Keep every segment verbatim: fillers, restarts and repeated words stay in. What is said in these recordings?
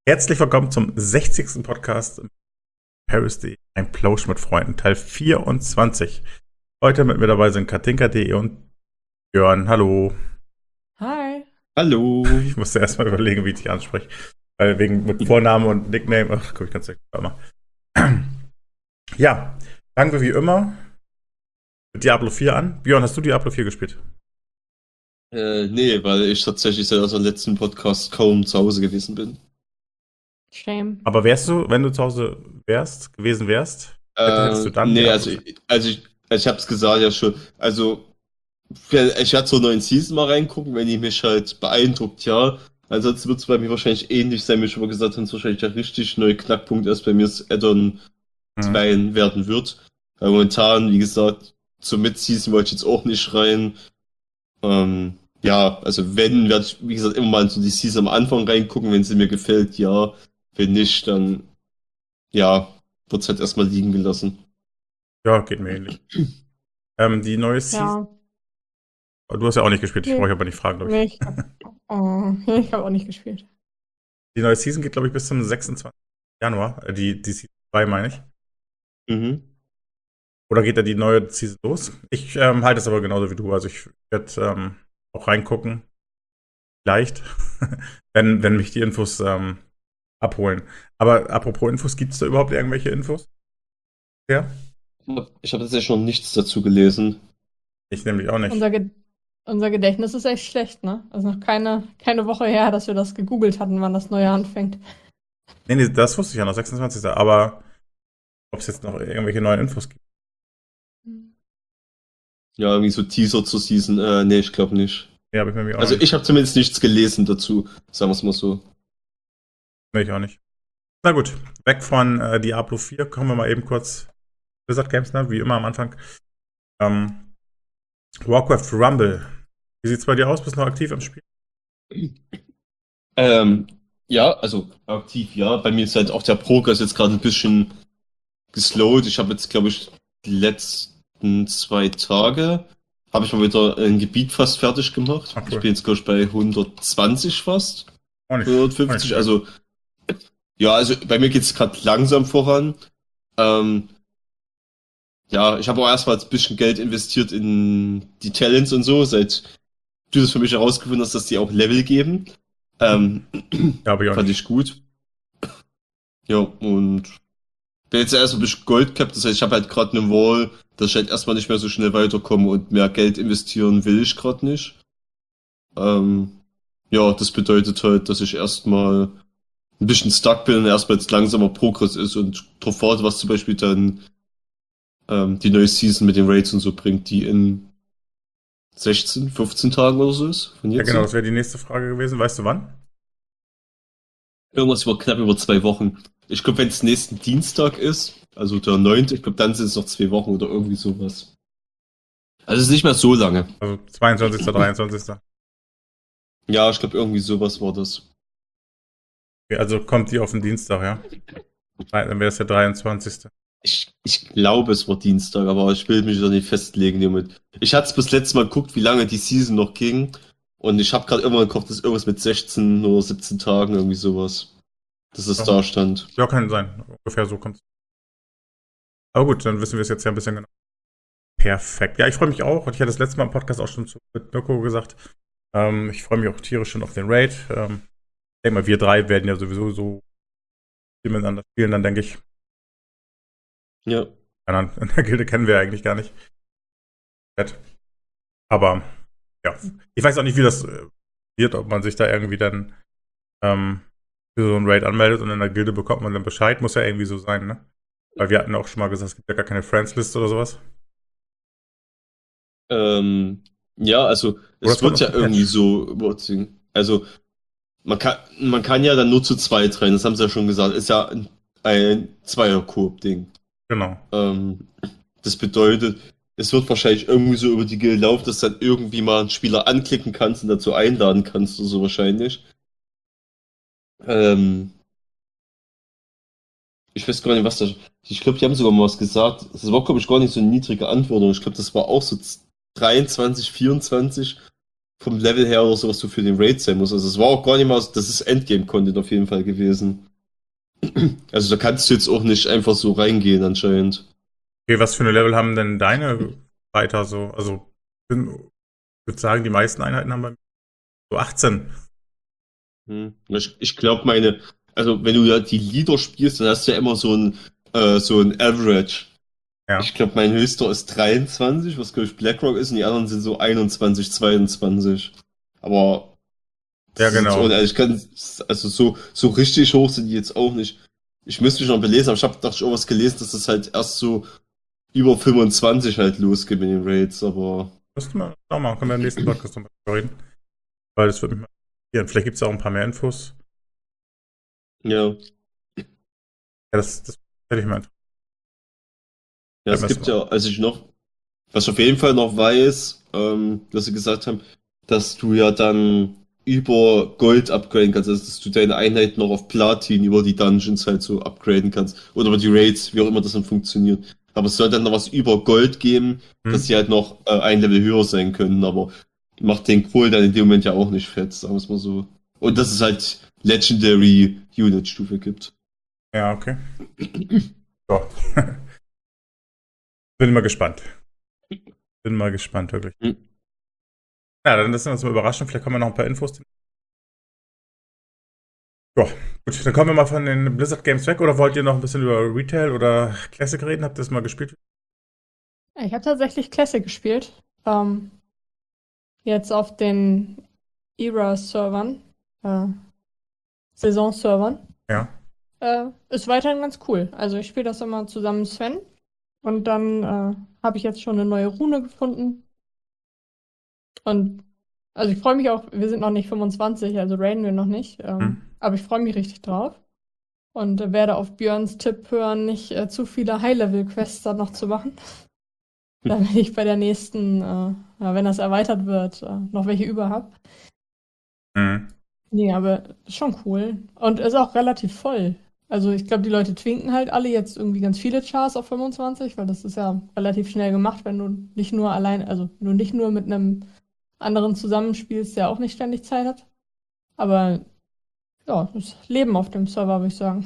Herzlich willkommen zum sechzigsten Podcast Paris.de, ein Plausch mit Freunden, Teil vierundzwanzig. Heute mit mir dabei sind Katinka.de und Björn. Hallo. Hi. Hallo. Ich musste erstmal überlegen, wie ich dich anspreche. Weil wegen mit Vorname und Nickname, ach, guck, ich ganz mal. Ja, fangen wir wie immer mit Diablo vier an. Björn, hast du Diablo vier gespielt? Äh, nee, weil ich tatsächlich seit unserem letzten Podcast kaum zu Hause gewesen bin. Shame. Aber wärst du, wenn du zu Hause wärst, gewesen wärst, hättest du Äh, dann nee, Diablo also, vier? also ich, also ich hab's gesagt ja schon. Also, ich werde zur neuen Season mal reingucken, wenn die mich halt beeindruckt, ja. Ansonsten wird es bei mir wahrscheinlich ähnlich sein, wie ich schon mal gesagt habe, es wahrscheinlich der richtig neue Knackpunkt erst bei mir das Add-on Mhm. zwei werden wird. Weil momentan, wie gesagt, zur Mid-Season wollte ich jetzt auch nicht rein. Ähm, ja, also wenn, werde ich, wie gesagt, immer mal so die Season am Anfang reingucken, wenn sie mir gefällt, ja. Wenn nicht, dann, ja, wird es halt erstmal liegen gelassen. Ja, geht mir ähnlich. ähm, die neue Season. Ja. Du hast ja auch nicht gespielt, ich Nee. brauche aber nicht fragen, glaube Nee, ich. ich hab, oh, ich hab auch nicht gespielt. Die neue Season geht, glaube ich, bis zum sechsundzwanzigsten Januar. Äh, Die, die Season zwei, meine ich. Mhm. Oder geht da die neue Season los? Ich ähm, halte es aber genauso wie du. Also ich werde ähm, auch reingucken. Vielleicht. wenn, wenn mich die Infos ähm, abholen. Aber apropos Infos, gibt es da überhaupt irgendwelche Infos? Ja? Ich habe tatsächlich noch nichts dazu gelesen. Ich nämlich auch nicht. Unser, Ge unser Gedächtnis ist echt schlecht, ne? Also noch keine, keine Woche her, dass wir das gegoogelt hatten, wann das neue anfängt. Nee, nee, das wusste ich ja noch, sechsundzwanzigsten Aber ob es jetzt noch irgendwelche neuen Infos gibt. Ja, irgendwie so Teaser zur Season. Äh, nee, ich glaube nicht. Nee, habe ich nämlich auch Also nicht. ich habe zumindest nichts gelesen dazu, sagen wir es mal so. Nee, ich auch nicht. Na gut, weg von äh, Diablo vier, kommen wir mal eben kurz Blizzard Games, ne? Wie immer am Anfang. Ähm, Warcraft Rumble. Wie sieht's bei dir aus? Bist du noch aktiv im Spiel? Ähm, ja, also aktiv, ja. Bei mir ist halt auch der Progress jetzt gerade ein bisschen geslowt. Ich habe jetzt, glaube ich, die letzten zwei Tage habe ich mal wieder ein Gebiet fast fertig gemacht. Ach, cool. Ich bin jetzt, glaube ich, bei hundertzwanzig fast. Auch nicht. hundertfünfzig, auch nicht. also ja, also bei mir geht es gerade langsam voran. Ähm, ja, ich habe auch erstmal ein bisschen Geld investiert in die Talents und so, seit du das für mich herausgefunden hast, dass die auch Level geben. Ähm, Ja, aber ich auch fand nicht. ich gut. Ja, und bin jetzt erst ein bisschen Gold gehabt, das heißt, ich habe halt gerade eine Wall, dass ich halt erstmal nicht mehr so schnell weiterkomme und mehr Geld investieren will ich gerade nicht. Ähm, ja, das bedeutet halt, dass ich erstmal ein bisschen stuck bin und erstmal jetzt langsamer Progress ist und drauf warte, was zum Beispiel dann ähm, die neue Season mit den Raids und so bringt, die in sechzehn, fünfzehn Tagen oder so ist. Von Ja, jetzt genau, an. das wäre die nächste Frage gewesen. Weißt du wann? Irgendwas über knapp über zwei Wochen. Ich glaube, wenn es nächsten Dienstag ist, also der neunte, ich glaube, dann sind es noch zwei Wochen oder irgendwie sowas. Also es ist nicht mehr so lange. Also zweiundzwanzigsten dreiundzwanzigsten Ja, ich glaube, irgendwie sowas war das. Okay, also kommt die auf den Dienstag, ja? Nein, dann wäre es der dreiundzwanzigste Ich, ich glaube, es war Dienstag, aber ich will mich da nicht festlegen damit. Ich hatte es bis letztes Mal geguckt, wie lange die Season noch ging. Und ich habe gerade immer im Kopf, dass irgendwas mit sechzehn oder siebzehn Tagen, irgendwie sowas. Dass es Ja. da stand. Ja, kann sein. Ungefähr so kommt es. Aber gut, dann wissen wir es jetzt ja ein bisschen genau. Perfekt. Ja, ich freue mich auch. Und ich hatte das letzte Mal im Podcast auch schon zu mit Mirko gesagt. Ähm, ich freue mich auch tierisch schon auf den Raid. Ähm, ich denke mal, wir drei werden ja sowieso so viel miteinander spielen, dann denke ich. Ja. In der Gilde kennen wir eigentlich gar nicht. Aber ja, ich weiß auch nicht, wie das wird, ob man sich da irgendwie dann ähm, für so einen Raid anmeldet und in der Gilde bekommt man dann Bescheid. Muss ja irgendwie so sein, ne? Weil wir hatten auch schon mal gesagt, es gibt ja gar keine Friends-List oder sowas. Ähm, ja, also Oder es es kommt wird ja noch ein irgendwie Patch. so überziehen. Also man kann, man kann ja dann nur zu zweit rein, das haben sie ja schon gesagt. Ist ja ein, ein Zweier-Koop-Ding. Genau. Ähm, das bedeutet, es wird wahrscheinlich irgendwie so über die Guild laufen, dass dann irgendwie mal einen Spieler anklicken kannst und dazu einladen kannst oder so wahrscheinlich. Ähm, ich weiß gar nicht, was das. Ich glaube, die haben sogar mal was gesagt. Das war, glaube ich, gar nicht so eine niedrige Anforderung. Ich glaube, das war auch so dreiundzwanzig, vierundzwanzig. vom Level her oder sowas so für den Raid sein muss. Also es war auch gar nicht mal, das ist Endgame-Content auf jeden Fall gewesen. Also da kannst du jetzt auch nicht einfach so reingehen anscheinend. Okay, was für eine Level haben denn deine Fighter so? Also, ich würde sagen, die meisten Einheiten haben bei mir so achtzehn. Hm. Ich, ich glaube meine, also wenn du ja die Leader spielst, dann hast du ja immer so ein, äh, so ein Average. Ja. Ich glaube mein höchster ist dreiundzwanzig, was glaube ich BlackRock ist, und die anderen sind so einundzwanzig, zweiundzwanzig. Aber Ja, genau. So, also ich kann, also so, so richtig hoch sind die jetzt auch nicht. Ich müsste mich noch belesen, aber ich habe dachte ich auch was gelesen, dass es halt erst so über fünfundzwanzig halt losgeht mit den Raids, aber. Müsste man auch machen, können wir im nächsten Podcast nochmal drüber reden. Weil das würde mich mal interessieren. Vielleicht gibt es auch ein paar mehr Infos. Ja. Ja, das, das hätte ich mal interessiert. Ja, es Ja, gibt mal. ja, also ich noch, was ich auf jeden Fall noch weiß, ähm, dass sie gesagt haben, dass du ja dann über Gold upgraden kannst, also dass du deine Einheit noch auf Platin über die Dungeons halt so upgraden kannst. Oder über die Raids, wie auch immer das dann funktioniert. Aber es soll dann noch was über Gold geben, Hm. dass sie halt noch äh, ein Level höher sein können, aber macht den Kohl dann in dem Moment ja auch nicht fett, sagen wir es mal so. Und dass es halt Legendary Unit Stufe gibt. Ja, okay. So. Bin mal gespannt. Bin mal gespannt, wirklich. Hm. Ja, dann lassen wir uns mal überraschen. Vielleicht kommen wir noch ein paar Infos. Ja, gut, dann kommen wir mal von den Blizzard Games weg. Oder wollt ihr noch ein bisschen über Retail oder Classic reden? Habt ihr das mal gespielt? Ich habe tatsächlich Classic gespielt. Ähm, jetzt auf den Era-Servern, äh, Saison-Servern. Ja. Äh, ist weiterhin ganz cool. Also ich spiele das immer zusammen mit Sven. Und dann äh, habe ich jetzt schon eine neue Rune gefunden. Und also ich freue mich auch, wir sind noch nicht fünfundzwanzig, also raiden wir noch nicht. Ähm, Hm. Aber ich freue mich richtig drauf. Und äh, werde auf Björns Tipp hören, nicht äh, zu viele High-Level-Quests dann noch zu machen. Damit ich bei der nächsten, äh, ja, wenn das erweitert wird, äh, noch welche über habe. Mhm. Nee, aber ist schon cool. Und ist auch relativ voll. Also ich glaube, die Leute twinken halt alle jetzt irgendwie ganz viele Chars auf fünfundzwanzig, weil das ist ja relativ schnell gemacht, wenn du nicht nur allein, also wenn du nicht nur mit einem anderen zusammenspielst, der auch nicht ständig Zeit hat. Aber ja, das Leben auf dem Server, würde ich sagen.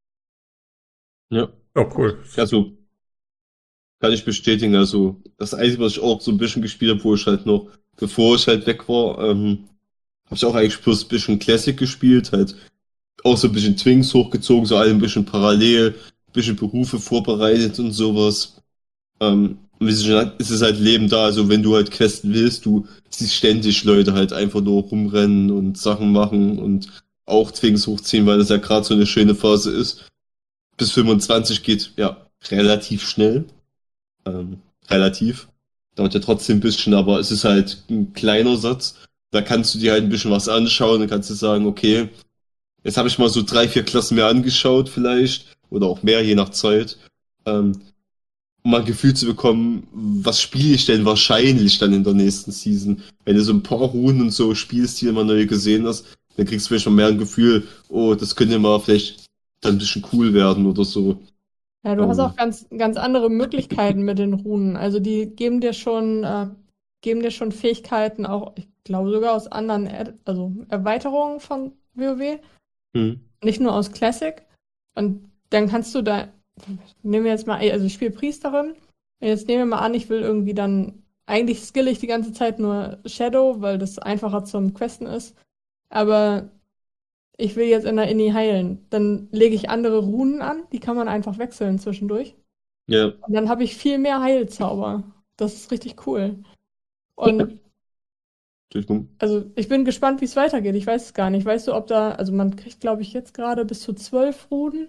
Ja. Oh, cool. Also, kann ich bestätigen. Also, das Einzige, was ich auch so ein bisschen gespielt habe, wo ich halt noch, bevor ich halt weg war, ähm, habe ich auch eigentlich bloß ein bisschen Classic gespielt, halt auch so ein bisschen Twinks hochgezogen, so alle ein bisschen parallel, ein bisschen Berufe vorbereitet und sowas. Ähm, und wie sie schon sagt, ist es halt Leben da. Also, wenn du halt questen willst, du siehst ständig Leute halt einfach nur rumrennen und Sachen machen und auch Twinks hochziehen, weil das ja gerade so eine schöne Phase ist. Bis fünfundzwanzig geht ja relativ schnell. Ähm, relativ. Dauert ja trotzdem ein bisschen, aber es ist halt ein kleiner Satz. Da kannst du dir halt ein bisschen was anschauen, dann kannst du sagen, okay, jetzt habe ich mal so drei, vier Klassen mehr angeschaut vielleicht, oder auch mehr, je nach Zeit, ähm, um mal ein Gefühl zu bekommen, was spiele ich denn wahrscheinlich dann in der nächsten Season. Wenn du so ein paar Runden und so spielst, die du mal neu gesehen hast, dann kriegst du vielleicht schon mehr ein Gefühl, oh, das könnte mal vielleicht dann ein bisschen cool werden oder so. Ja, du hast Ähm. auch ganz, ganz andere Möglichkeiten mit den Runen. Also die geben dir schon, äh, geben dir schon Fähigkeiten, auch, ich glaube sogar aus anderen, Ad also Erweiterungen von WoW. Hm. Nicht nur aus Classic. Und dann kannst du da, nehmen wir jetzt mal, also ich spiele Priesterin. Und jetzt nehmen wir mal an, ich will irgendwie dann, eigentlich skill ich die ganze Zeit nur Shadow, weil das einfacher zum Questen ist. Aber ich will jetzt in der Inni heilen. Dann lege ich andere Runen an, die kann man einfach wechseln zwischendurch. Ja. Und dann habe ich viel mehr Heilzauber. Das ist richtig cool. Und Entschuldigung. also ich bin gespannt, wie es weitergeht. Ich weiß es gar nicht. Weißt du, ob da, also man kriegt, glaube ich, jetzt gerade bis zu zwölf Runen.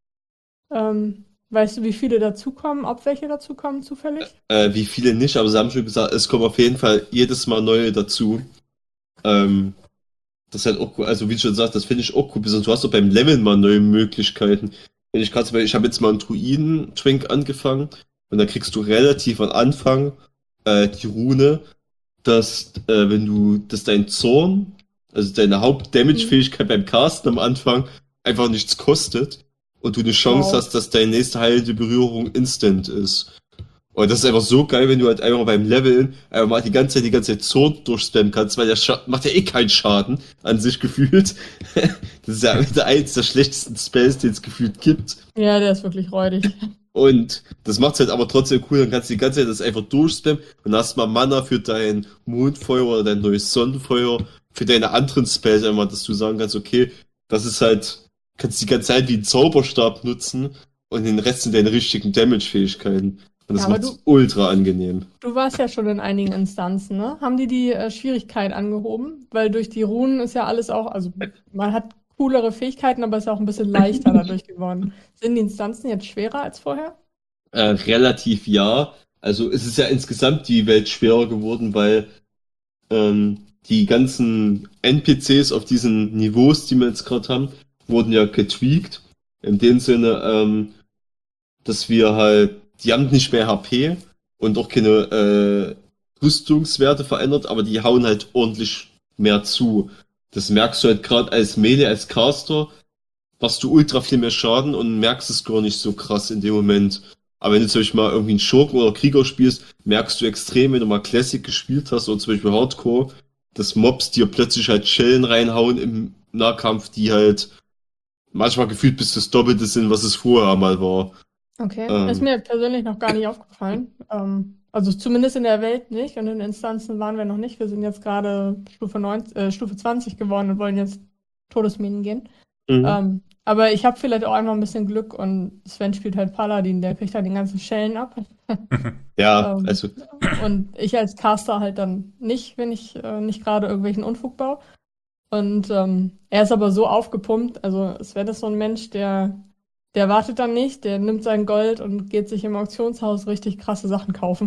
Ähm, weißt du, wie viele dazukommen? Ob welche dazukommen zufällig? Äh, wie viele nicht, aber sie haben schon gesagt, es kommen auf jeden Fall jedes Mal neue dazu. Ähm, das ist halt auch cool. Also wie du schon sagst, das finde ich auch cool. Besonders du hast doch beim Leveln mal neue Möglichkeiten. Wenn ich gerade, ich habe jetzt mal einen Druiden-Twink angefangen und da kriegst du relativ am Anfang äh, die Rune, dass äh, wenn du, dass dein Zorn, also deine Haupt-Damage-Fähigkeit beim Casten am Anfang einfach nichts kostet und du eine Chance Wow. hast, dass deine nächste heilende Berührung instant ist. Und das ist einfach so geil, wenn du halt einfach beim Leveln einfach mal die ganze Zeit, die ganze Zeit Zorn durchspammen kannst, weil der Scha macht ja eh keinen Schaden an sich gefühlt. Das ist ja wieder eins der schlechtesten Spells, den es gefühlt gibt. Ja, der ist wirklich räudig. Und das macht's halt aber trotzdem cool, dann kannst du die ganze Zeit das einfach durchspammen und hast mal Mana für dein Mondfeuer oder dein neues Sonnenfeuer, für deine anderen Spells einfach, dass du sagen kannst, okay, das ist halt, kannst die ganze Zeit wie einen Zauberstab nutzen und den Rest sind deine richtigen Damage-Fähigkeiten. Und das Ja, aber macht's du- ultra angenehm. Du warst ja schon in einigen Instanzen, ne? Haben die die äh, Schwierigkeit angehoben? Weil durch die Runen ist ja alles auch, also man hat coolere Fähigkeiten, aber ist auch ein bisschen leichter dadurch geworden. Sind die Instanzen jetzt schwerer als vorher? Äh, relativ ja. Also es ist ja insgesamt die Welt schwerer geworden, weil ähm, die ganzen N P Cs auf diesen Niveaus, die wir jetzt gerade haben, wurden ja getweakt. In dem Sinne, ähm, dass wir halt, die haben nicht mehr H P und auch keine äh, Rüstungswerte verändert, aber die hauen halt ordentlich mehr zu. Das merkst du halt gerade als Melee, als Caster, machst du ultra viel mehr Schaden und merkst es gar nicht so krass in dem Moment. Aber wenn du zum Beispiel mal irgendwie einen Schurken oder Krieger spielst, merkst du extrem, wenn du mal Classic gespielt hast oder zum Beispiel Hardcore, dass Mobs dir plötzlich halt Schellen reinhauen im Nahkampf, die halt manchmal gefühlt bis das Doppelte sind, was es vorher mal war. Okay. Ähm. Ist mir persönlich noch gar nicht aufgefallen. Ähm, also zumindest in der Welt nicht und in Instanzen waren wir noch nicht. Wir sind jetzt gerade Stufe neunzehn, äh, Stufe zwanzig geworden und wollen jetzt Todesminen gehen. Mhm. Ähm, aber ich habe vielleicht auch einfach ein bisschen Glück und Sven spielt halt Paladin, der kriegt halt den ganzen Schellen ab. Ja, Ähm, also, Und ich als Caster halt dann nicht, wenn ich äh, nicht gerade irgendwelchen Unfug baue. Und ähm, er ist aber so aufgepumpt, also es wäre das so ein Mensch, der, der wartet dann nicht, der nimmt sein Gold und geht sich im Auktionshaus richtig krasse Sachen kaufen.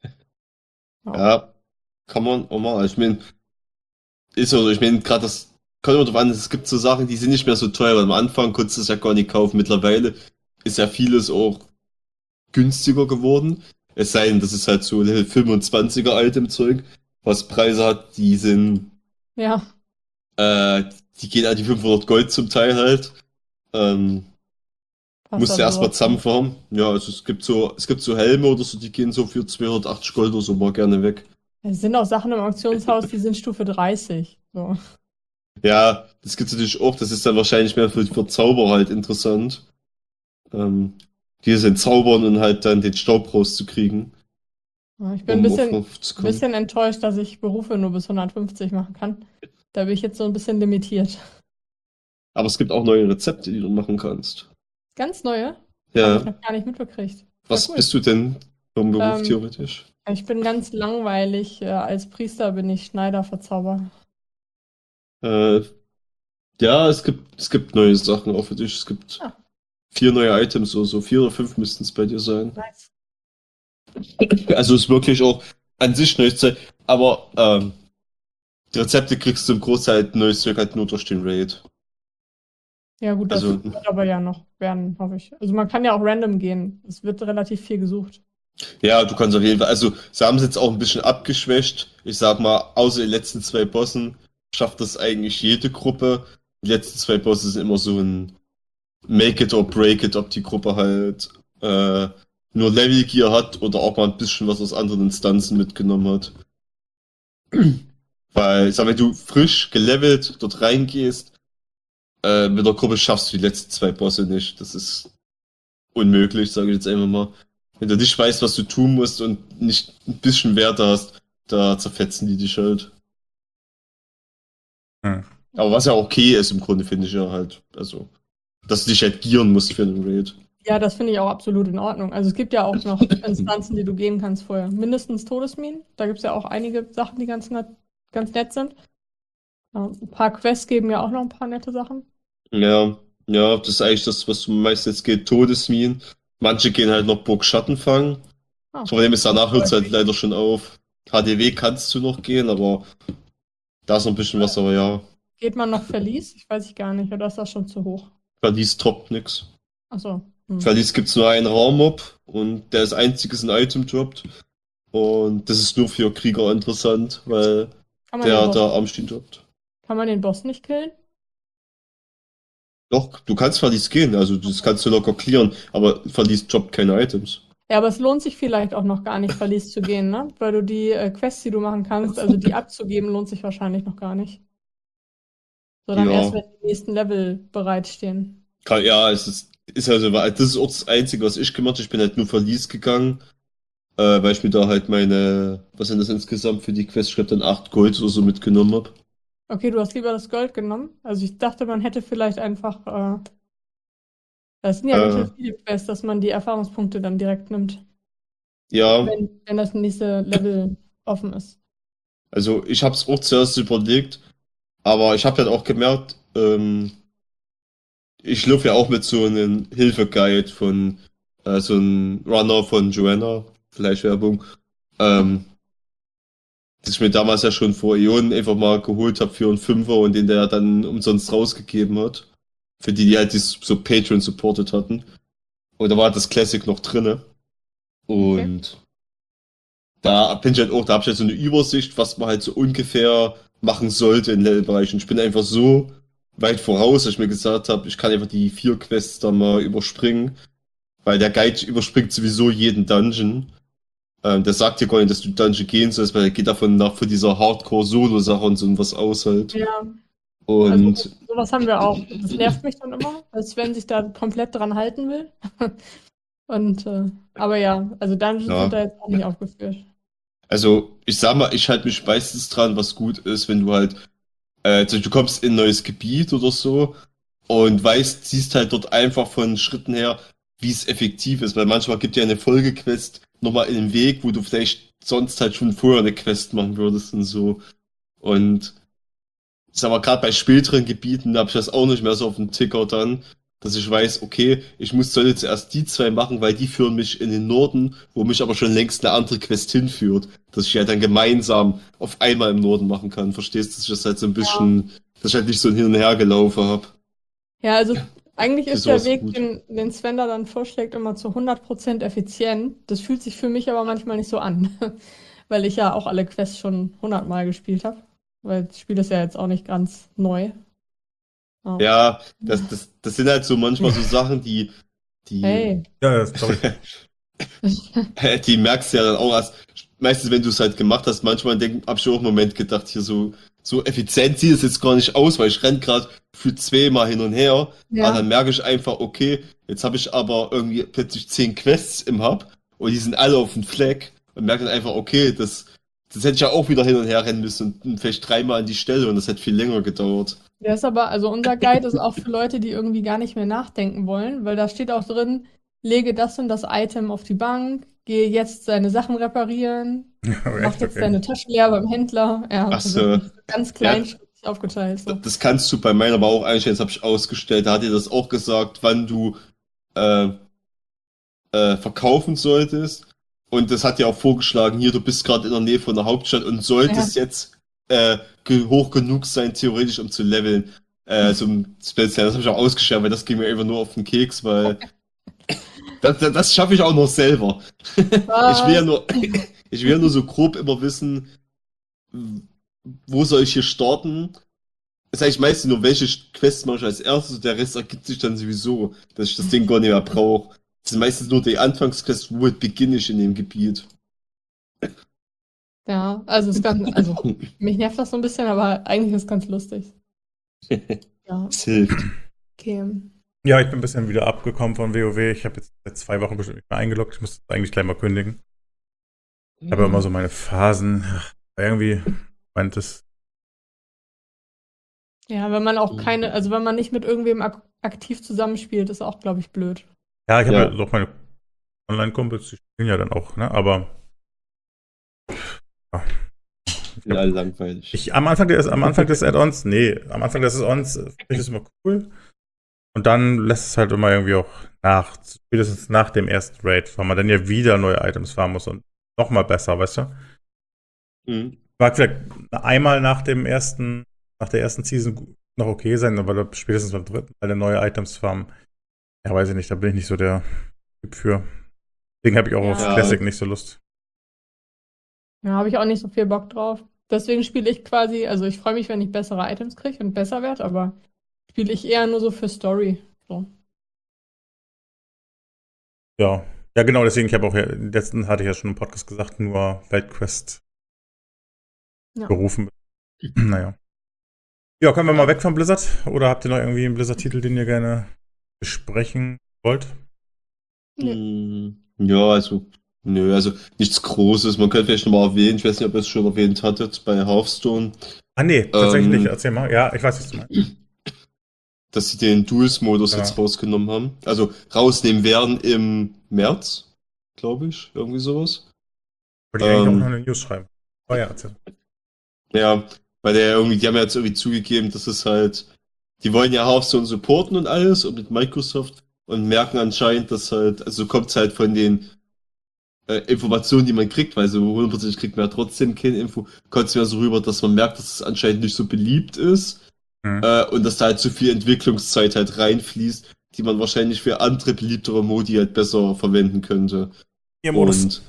Ja. ja, kann man auch mal. Also ich meine, ist so, ich meine, gerade das kommt immer drauf an, es gibt so Sachen, die sind nicht mehr so teuer, weil am Anfang konntest du es ja gar nicht kaufen. Mittlerweile ist ja vieles auch günstiger geworden. Es sei denn, das ist halt so Level fünfundzwanziger Item-Zeug, was Preise hat, die sind, Ja, äh, die gehen an die fünfhundert Gold zum Teil halt. Ähm, passt musst du also erstmal auch. zusammenfahren. Ja, also es gibt so, es gibt so Helme oder so, die gehen so für zweihundertachtzig Gold oder so mal gerne weg. Es sind auch Sachen im Auktionshaus, die sind Stufe dreißig. So. Ja, das gibt's natürlich auch, das ist dann wahrscheinlich mehr für, für Zauber halt interessant. Ähm, die sind zaubern und halt dann den Staub rauszukriegen, Ja, ich bin ein um bisschen, auf Hof zu ein kommen. bisschen enttäuscht, dass ich Berufe nur bis hundertfünfzig machen kann. Da bin ich jetzt so ein bisschen limitiert. Aber es gibt auch neue Rezepte, die du machen kannst. Ganz neue? Habe ich Ja, noch gar nicht mitbekriegt. was cool. bist du denn vom Beruf Ähm, theoretisch? Ich bin ganz langweilig. Äh, als Priester bin ich Schneider, Verzauberer. Äh, ja, es gibt, es gibt neue Sachen auch für dich. Es gibt Ah. vier neue Items oder so. Vier oder fünf müssten es bei dir sein. Nice. Also ist wirklich auch an sich neues Zeug. Aber ähm, die Rezepte kriegst du im Großteil neues Zeug halt nur durch den Raid. Ja, gut, das Also- wird aber ja noch werden, hoffe ich. Also man kann ja auch random gehen. Es wird relativ viel gesucht. Ja, du kannst auf jeden Fall. Also, sie haben es jetzt auch ein bisschen abgeschwächt. Ich sag mal, außer den letzten zwei Bossen schafft das eigentlich jede Gruppe. Die letzten zwei Bosse sind immer so ein Make it or break it, ob die Gruppe halt äh, nur Level Gear hat oder auch mal ein bisschen was aus anderen Instanzen mitgenommen hat. Weil, ich sag, wenn du frisch gelevelt dort reingehst, äh, mit der Gruppe schaffst du die letzten zwei Bosse nicht. Das ist unmöglich, sage ich jetzt einfach mal. Wenn du nicht weißt, was du tun musst und nicht ein bisschen Werte hast, da zerfetzen die dich halt. Hm. Aber was ja okay ist im Grunde, finde ich ja halt. Also, dass du dich halt gieren musst für einen Raid. Ja, das finde ich auch absolut in Ordnung. Also es gibt ja auch noch Instanzen, die du gehen kannst vorher. Mindestens Todesminen. Da gibt es ja auch einige Sachen, die ganz nett, ganz nett sind. Ja, ein paar Quests geben ja auch noch ein paar nette Sachen. Ja, ja, das ist eigentlich das, was meistens jetzt geht, Todesminen. Manche gehen halt noch Burg Schattenfang. Ah, Das Problem ist, danach hört es halt leider schon auf. H D W kannst du noch gehen, aber da ist noch ein bisschen was, aber ja. geht man noch Verlies? Ich weiß ich gar nicht. Oder ist das schon zu hoch? Verlies droppt nix. Achso. Hm. Verlies gibt's nur einen Raummob und der ist einziges ein Item droppt. Und das ist nur für Krieger interessant, weil Kann man, der den Boss, da Armstein droppt. kann man den Boss nicht killen? Doch, du kannst Verlies gehen, also das kannst du locker clearen, aber Verlies droppt keine Items. Ja, aber es lohnt sich vielleicht auch noch gar nicht, Verlies zu gehen, ne? Weil du die äh, Quests, die du machen kannst, also die abzugeben, lohnt sich wahrscheinlich noch gar nicht. Sondern erst, Ja, wenn die nächsten Level bereitstehen. kann, ja, es ist, ist also, das ist auch das Einzige, was ich gemacht habe. Ich bin halt nur Verlies gegangen, äh, weil ich mir da halt meine, was sind das insgesamt für die Quest? Ich glaube dann acht Gold oder so mitgenommen habe. Okay, du hast lieber das Gold genommen. Also ich dachte, man hätte vielleicht einfach, äh, das sind ja ganz Äh, schön viele Quests, dass man die Erfahrungspunkte dann direkt nimmt, ja, wenn, wenn das nächste Level offen ist. also ich habe es auch zuerst überlegt, aber ich habe halt auch gemerkt, ähm, ich laufe ja auch mit so einem Hilfeguide von äh, so einem Runner von Joanna, vielleicht Werbung, ähm, das ich mir damals ja schon vor Äonen einfach mal geholt habe für einen Fünfer und den der dann umsonst rausgegeben hat. Für die, die halt die so Patreon supported hatten. Und da war das Classic noch drinne. Okay. Und da bin ich halt auch, da habe ich halt so eine Übersicht, was man halt so ungefähr machen sollte in Levelbereichen. Ich bin einfach so weit voraus, dass ich mir gesagt habe, ich kann einfach die vier Quests da mal überspringen, weil der Guide überspringt sowieso jeden Dungeon. Ähm, der sagt dir gar nicht, dass du Dungeon gehen sollst, weil er geht davon nach von dieser Hardcore-Solo-Sache und so was aus halt. Ja, also Und sowas haben wir auch. Das nervt mich dann immer, als wenn sich da komplett dran halten will. Und, äh, aber ja, also Dungeons sind da ja, jetzt auch nicht aufgeführt. also ich sag mal, ich halte mich meistens dran, was gut ist, wenn du halt, äh, zum Beispiel du kommst in ein neues Gebiet oder so und weißt, siehst halt dort einfach von Schritten her, wie es effektiv ist, weil manchmal gibt ja eine Folgequest nochmal in den Weg, wo du vielleicht sonst halt schon vorher eine Quest machen würdest und so. Und ich sag mal, gerade bei späteren Gebieten habe ich das auch nicht mehr so auf dem Ticker dann, dass ich weiß, okay, ich muss sollte zuerst die zwei machen, weil die führen mich in den Norden, wo mich aber schon längst eine andere Quest hinführt, dass ich ja dann gemeinsam auf einmal im Norden machen kann. Verstehst du, dass ich das halt so ein Ja. bisschen, dass ich halt nicht so ein Hin und Her gelaufen habe. Ja, also eigentlich Für ist der sowas Weg, gut. den, den Sven da dann vorschlägt, immer zu hundert Prozent effizient. Das fühlt sich für mich aber manchmal nicht so an, weil ich ja auch alle Quests schon hundert Mal gespielt habe. Weil das Spiel ist ja jetzt auch nicht ganz neu. Ja. Ja, das, das, das sind halt so manchmal so Sachen, die, die, Hey. Ja, ja, sorry. die merkst du ja dann auch erst, meistens wenn du es halt gemacht hast, manchmal denk, hab ich auch einen Moment gedacht, hier so, so effizient sieht es jetzt gar nicht aus, weil ich renn gerade für zweimal hin und her, aber Ja. dann merke ich einfach, okay, jetzt habe ich aber irgendwie plötzlich zehn Quests im Hub und die sind alle auf dem Fleck und merke dann einfach, okay, das, das hätte ich ja auch wieder hin und her rennen müssen und vielleicht dreimal an die Stelle und das hätte viel länger gedauert. Der ist aber, also unser Guide ist auch für Leute, die irgendwie gar nicht mehr nachdenken wollen, weil da steht auch drin, lege das und das Item auf die Bank, gehe jetzt deine Sachen reparieren, Aber mach echt, jetzt okay. deine Taschen leer beim Händler. Ja, Ach also so. ganz Ja, kleinschrittig aufgeteilt. So. das kannst du bei meiner aber auch einstellen, das habe ich ausgestellt. Da hat dir das auch gesagt, wann du äh, äh, verkaufen solltest. Und das hat dir auch vorgeschlagen, hier, du bist gerade in der Nähe von der Hauptstadt und solltest Ja. jetzt äh, ge- hoch genug sein, theoretisch, um zu leveln. Äh, zum Speziell, das habe ich auch ausgeschert, weil das ging mir einfach nur auf den Keks, weil das, das, das schaffe ich auch noch selber. Ich will ja Was? nur, ich will ja nur so grob immer wissen, wo soll ich hier starten? Das heißt meistens nur, welche Quests mache ich als erstes und der Rest ergibt sich dann sowieso, dass ich das Ding gar nicht mehr brauche. Das sind meistens nur die Anfangsquests, wo beginne ich in dem Gebiet. Ja, also ist ganz, also mich nervt das so ein bisschen, aber eigentlich ist es ganz lustig. Ja, Es hilft. okay. Ja, ich bin ein bisschen wieder abgekommen von WoW. Ich habe jetzt seit zwei Wochen bestimmt nicht mehr eingeloggt. Ich muss das eigentlich gleich mal kündigen. Ich habe ja immer so meine Phasen. Ach, irgendwie meint es. Ja, wenn man auch keine, also wenn man nicht mit irgendwem ak aktiv zusammenspielt, ist auch, glaube ich, blöd. Ja, ich habe Ja. ja doch meine Online-Kumpels, die spielen ja dann auch, ne? Aber ja. Sind alle langweilig. Ich, am Anfang des, am Anfang des Add-ons, nee, am Anfang des Add-ons finde ich das immer cool. Und dann lässt es halt immer irgendwie auch nach, spätestens nach dem ersten Raid, weil man dann ja wieder neue Items farmen muss und nochmal besser, weißt du? Mhm. Mag vielleicht einmal nach dem ersten, nach der ersten Season noch okay sein, aber spätestens beim dritten Mal neue Items farmen, ja, weiß ich nicht, da bin ich nicht so der Typ für. Deswegen habe ich auch Ja. auf Ja. Classic nicht so Lust. Ja, habe ich auch nicht so viel Bock drauf. Deswegen spiele ich quasi, also ich freue mich, wenn ich bessere Items kriege und besser werde, aber spiele ich eher nur so für Story. So. Ja, Ja, genau, deswegen, ich habe auch, ja, letzten hatte ich ja schon im Podcast gesagt, nur Weltquest Ja. berufen. Naja. Ja, können wir Ja. mal weg von Blizzard? Oder habt ihr noch irgendwie einen Blizzard-Titel, den ihr gerne besprechen wollt? Nee. Hm, Ja, also, nö, also nichts Großes. Man könnte vielleicht nochmal erwähnen, ich weiß nicht, ob ihr es schon erwähnt hattet, bei Hearthstone, Ah, nee, tatsächlich Ähm, nicht. Erzähl mal. Ja, ich weiß, was du meinst. dass sie den Duels-Modus Ja. jetzt rausgenommen haben. Also rausnehmen werden im März, glaube ich, irgendwie sowas. Wollte ich eigentlich auch Ähm, noch eine News schreiben. Oh ja, erzähl. Ja, weil der irgendwie, die haben ja jetzt irgendwie zugegeben, dass es halt, die wollen ja Hearthstone supporten und alles und mit Microsoft und merken anscheinend, dass halt, also kommt es halt von den äh, Informationen, die man kriegt, weil so hundertprozentig kriegt man ja trotzdem keine Info, kommt es mir so rüber, dass man merkt, dass es anscheinend nicht so beliebt ist Hm. äh, und dass da halt zu viel Entwicklungszeit halt reinfließt, die man wahrscheinlich für andere beliebtere Modi halt besser verwenden könnte. Ihr Modus. Und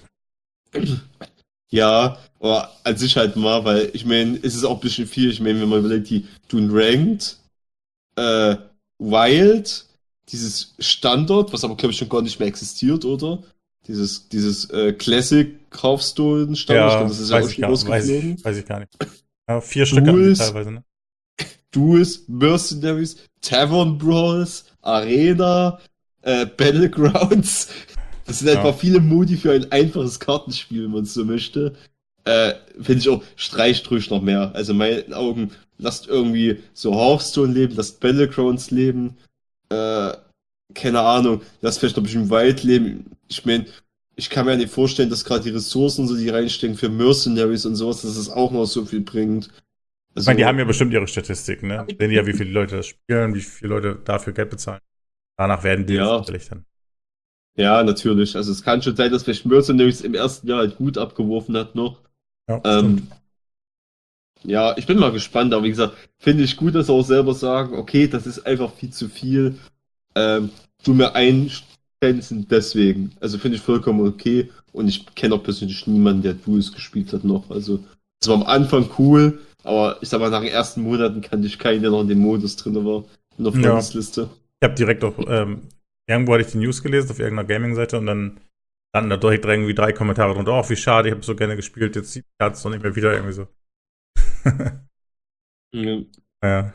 ja, aber an sich halt mal, weil ich meine, es ist auch ein bisschen viel. Ich meine, wenn man überlegt, die tun Ranked, äh, Wild, dieses Standard, was aber glaube ich schon gar nicht mehr existiert, oder? Dieses, dieses äh, Classic Hearthstone Standard, ich Ja, glaube, das ist ja weiß auch ich, schon gar, weiß, rausgeflogen. ich, weiß ich gar nicht. Ja, vier Stück hatten die Duels, teilweise, ne? Duels, Mercenaries, Tavern Brawls, Arena, äh, Battlegrounds. Das sind Ja. einfach viele Modi für ein einfaches Kartenspiel, wenn man es so möchte. Äh, Finde ich auch, streicht ruhig noch mehr. Also in meinen Augen, lasst irgendwie so Hearthstone leben, lasst Battlegrounds leben. Äh, keine Ahnung, lasst vielleicht noch ein bisschen Wild leben. Ich meine, ich kann mir ja nicht vorstellen, dass gerade die Ressourcen, so die reinstecken für Mercenaries und sowas, dass es auch noch so viel bringt. Ich Also, meine, die haben ja bestimmt ihre Statistiken, ne? Sehen die ja, wie viele Leute das spielen, wie viele Leute dafür Geld bezahlen. Danach werden die Ja. natürlich dann. Ja, natürlich. Also es kann schon sein, dass vielleicht Mercenaries im ersten Jahr halt gut abgeworfen hat noch. Ja, Ähm, stimmt. ja, ich bin mal gespannt, aber wie gesagt, finde ich gut, dass sie auch selber sagen, okay, das ist einfach viel zu viel. Ähm, tu mir eingrenzen deswegen. Also finde ich vollkommen okay. Und ich kenne auch persönlich niemanden, der Duels gespielt hat noch. Also es war am Anfang cool, aber ich sag mal, nach den ersten Monaten kannte ich keinen, der noch in dem Modus drin war. In der Ja. Freundesliste. Ich habe direkt auch, ähm, irgendwo hatte ich die News gelesen auf irgendeiner Gaming-Seite und dann standen da direkt irgendwie drei Kommentare drunter. Oh, wie schade, ich habe so gerne gespielt, jetzt sieht man es doch nicht mehr wieder irgendwie so. Ja. Ja.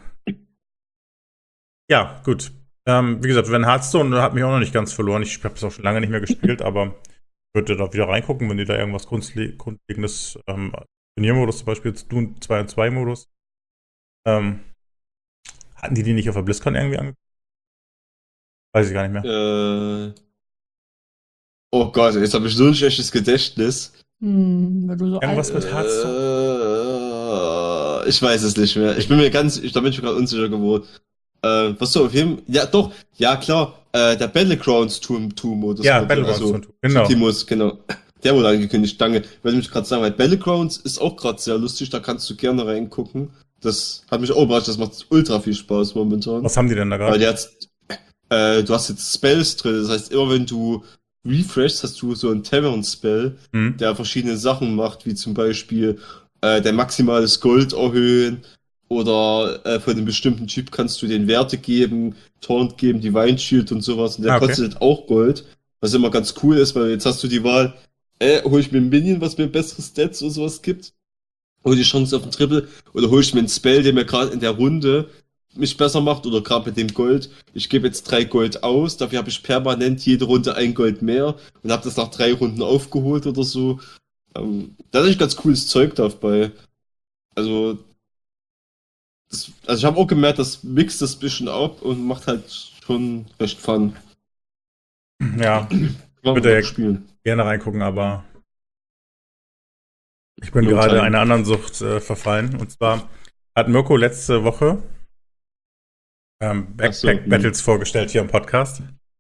Ja, gut. Ähm, wie gesagt, wenn Hearthstone hat mich auch noch nicht ganz verloren. Ich habe es auch schon lange nicht mehr gespielt, aber ich würde da wieder reingucken, wenn die da irgendwas Grundle Grundlegendes, ähm, Turniermodus zum Beispiel, jetzt Dune zwei und zwei Modus. Ähm, hatten die die nicht auf der BlizzCon irgendwie angekündigt? Weiß ich gar nicht mehr. Äh, oh Gott, jetzt habe ich so ein schlechtes Gedächtnis. Hm, weil du so Irgendwas alt mit Hearthstone? Äh, ich weiß es nicht mehr. Ich bin mir ganz, ich, da bin ich gerade unsicher geworden. Äh, was soll auf jeden Ja, doch, ja klar. Äh, der Battlegrounds Tour-Modus. Ja, Battlegrounds also, Tour, genau. Timus, genau. Der wurde angekündigt, danke. Weil ich mich gerade sagen, weil Battlegrounds ist auch gerade sehr lustig, da kannst du gerne reingucken. Das hat mich auch überrascht, das macht ultra viel Spaß momentan. Was haben die denn da Weil gerade? der hat, äh, du hast jetzt Spells drin, das heißt, immer wenn du refreshst, hast du so einen Tavern-Spell, Hm? der verschiedene Sachen macht, wie zum Beispiel äh, dein maximales Gold erhöhen oder äh, von einem bestimmten Typ kannst du den Werte geben, Taunt geben, Divine Shield und sowas und der Ah, okay. kostet auch Gold, was immer ganz cool ist, weil jetzt hast du die Wahl, äh, hol ich mir einen Minion, was mir bessere Stats oder sowas gibt, hol die Chance auf ein Triple oder hol ich mir einen Spell, der mir gerade in der Runde mich besser macht oder gerade mit dem Gold. Ich gebe jetzt drei Gold aus, dafür habe ich permanent jede Runde ein Gold mehr und habe das nach drei Runden aufgeholt oder so. Ähm, da ist echt ganz cooles Zeug dabei. Also, das, also ich habe auch gemerkt, das mixt das bisschen ab und macht halt schon recht Fun. Ja, Kann man Bitte, auch ja. spielen. gerne reingucken, aber ich bin No gerade time. einer anderen Sucht äh, verfallen. Und zwar hat Mirko letzte Woche ähm, Ach so, Backpack hm. Battles vorgestellt hier im Podcast.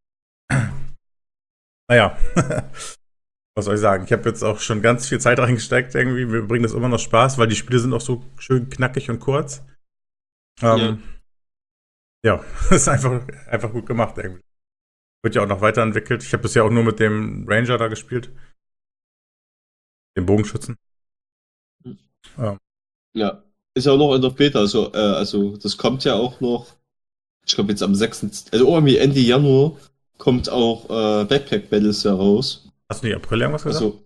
Naja, was soll ich sagen? Ich habe jetzt auch schon ganz viel Zeit reingesteckt irgendwie. Mir bringt das immer noch Spaß, weil die Spiele sind auch so schön knackig und kurz. Ähm, ja, ist einfach, einfach gut gemacht irgendwie. Wird ja auch noch weiterentwickelt. Ich habe bisher auch nur mit dem Ranger da gespielt. Dem Bogenschützen. Ähm, Ja, ist ja auch noch in der Beta, also, äh, also das kommt ja auch noch, ich glaube jetzt am sechsten, also irgendwie Ende Januar kommt auch äh, Backpack Battles heraus. Hast du nicht April irgendwas gesagt? Also,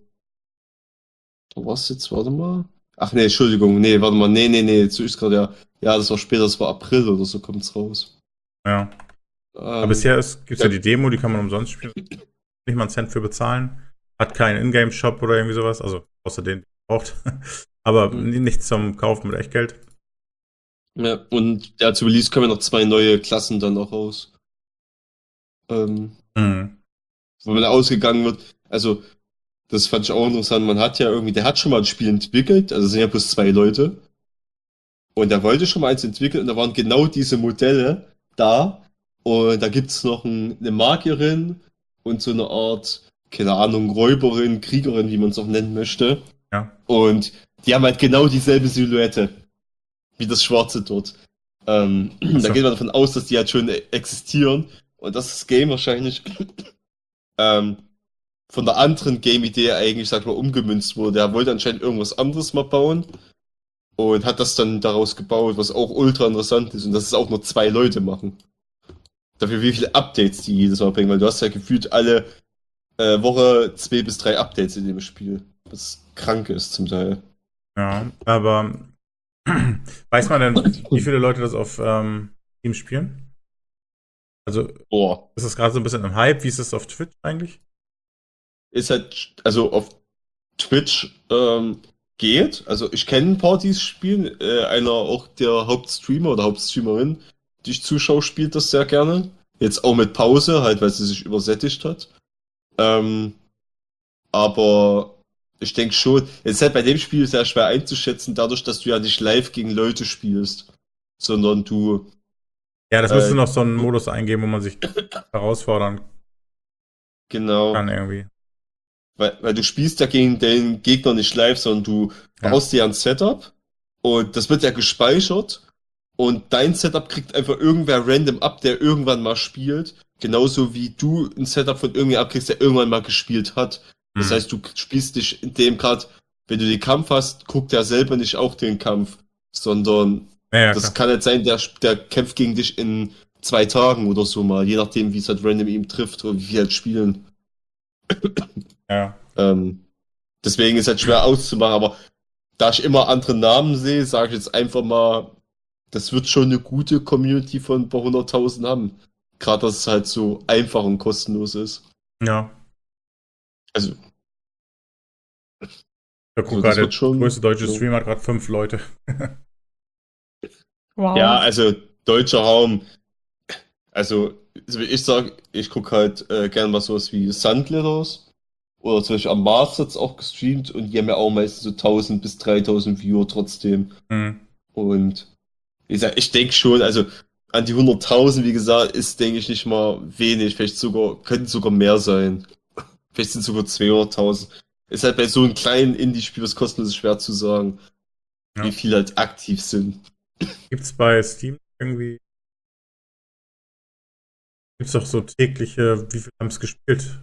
was jetzt, warte mal. Ach nee, Entschuldigung, nee, warte mal, nee, nee, nee, jetzt ist gerade ja, ja, das war später, das war April oder so kommt's raus. Ja. Ähm, Aber bisher gibt es ja ja. die Demo, die kann man umsonst spielen. Nicht mal einen Cent für bezahlen. Hat keinen Ingame-Shop oder irgendwie sowas. Also außer den, den man braucht. Aber Mhm. nichts zum Kaufen mit Echtgeld. Ja, und ja, zu Release kommen ja noch zwei neue Klassen dann auch raus. Ähm, Mhm. wo man da ausgegangen wird. Also, das fand ich auch interessant. Man hat ja irgendwie, der hat schon mal ein Spiel entwickelt, also es sind ja bloß zwei Leute. Und der wollte schon mal eins entwickeln und da waren genau diese Modelle da. Und da gibt's noch ein, eine Magierin und so eine Art, keine Ahnung, Räuberin, Kriegerin, wie man es auch nennen möchte. Ja. Und die haben halt genau dieselbe Silhouette wie das Schwarze dort. Ähm, Ach so. Da geht man davon aus, dass die halt schon existieren und dass das Game wahrscheinlich ähm, von der anderen Game-Idee eigentlich, sag ich mal, umgemünzt wurde. Er wollte anscheinend irgendwas anderes mal bauen und hat das dann daraus gebaut, was auch ultra interessant ist und dass es auch nur zwei Leute machen. Dafür, wie viele Updates die jedes Mal bringen, weil du hast ja gefühlt alle äh, Woche zwei bis drei Updates in dem Spiel. Was krank ist zum Teil. Ja. Aber weiß man denn, wie viele Leute das auf ähm, Steam spielen? Also Boah. ist das gerade so ein bisschen im Hype? Wie ist das auf Twitch eigentlich? Ist halt, also auf Twitch ähm, geht. Also ich kenne ein paar, die es spielen. Äh, einer auch der Hauptstreamer oder Hauptstreamerin, die ich zuschaue, spielt das sehr gerne. Jetzt auch mit Pause, halt, weil sie sich übersättigt hat. Ähm, aber ich denke schon, es ist halt bei dem Spiel sehr schwer einzuschätzen, dadurch, dass du ja nicht live gegen Leute spielst, sondern du. Ja, das müsste Äh, noch so einen Modus eingeben, wo man sich herausfordern genau. kann irgendwie. Weil, weil du spielst ja gegen den Gegner nicht live, sondern du Ja. baust dir ein Setup und das wird ja gespeichert und dein Setup kriegt einfach irgendwer random ab, der irgendwann mal spielt. Genauso wie du ein Setup von irgendwer abkriegst, der irgendwann mal gespielt hat. Das Mhm. heißt, du spielst dich in dem gerade, wenn du den Kampf hast, guckt der selber nicht auch den Kampf, sondern Ja, ja, das klar. kann halt sein, der, der kämpft gegen dich in zwei Tagen oder so mal, je nachdem, wie es halt random ihm trifft oder wie viel halt spielen. Ja. Ähm, deswegen ist halt schwer auszumachen, aber da ich immer andere Namen sehe, sage ich jetzt einfach mal, das wird schon eine gute Community von ein paar hunderttausend haben. Gerade, dass es halt so einfach und kostenlos ist. Ja. Also, Ich also gucke das gerade, wird der schon. größte deutsche so. Streamer hat gerade fünf Leute. Wow. Ja, also deutscher Raum. Also, so wie ich sage, ich gucke halt äh, gern mal sowas wie Sandletters oder zum Beispiel am Mars hat's auch gestreamt und die haben ja auch meistens so tausend bis dreitausend Viewer trotzdem. Mhm. Und wie gesagt, ich denke schon, also an die hunderttausend, wie gesagt, ist, denke ich, nicht mal wenig. Vielleicht sogar, könnten sogar mehr sein. Vielleicht sind es sogar zweihunderttausend. Ist halt bei so einem kleinen Indie-Spiel, was kostenlos ist, schwer zu sagen, Ja. wie viele halt aktiv sind. Gibt es bei Steam irgendwie. Gibt es doch so tägliche, wie viel haben es gespielt?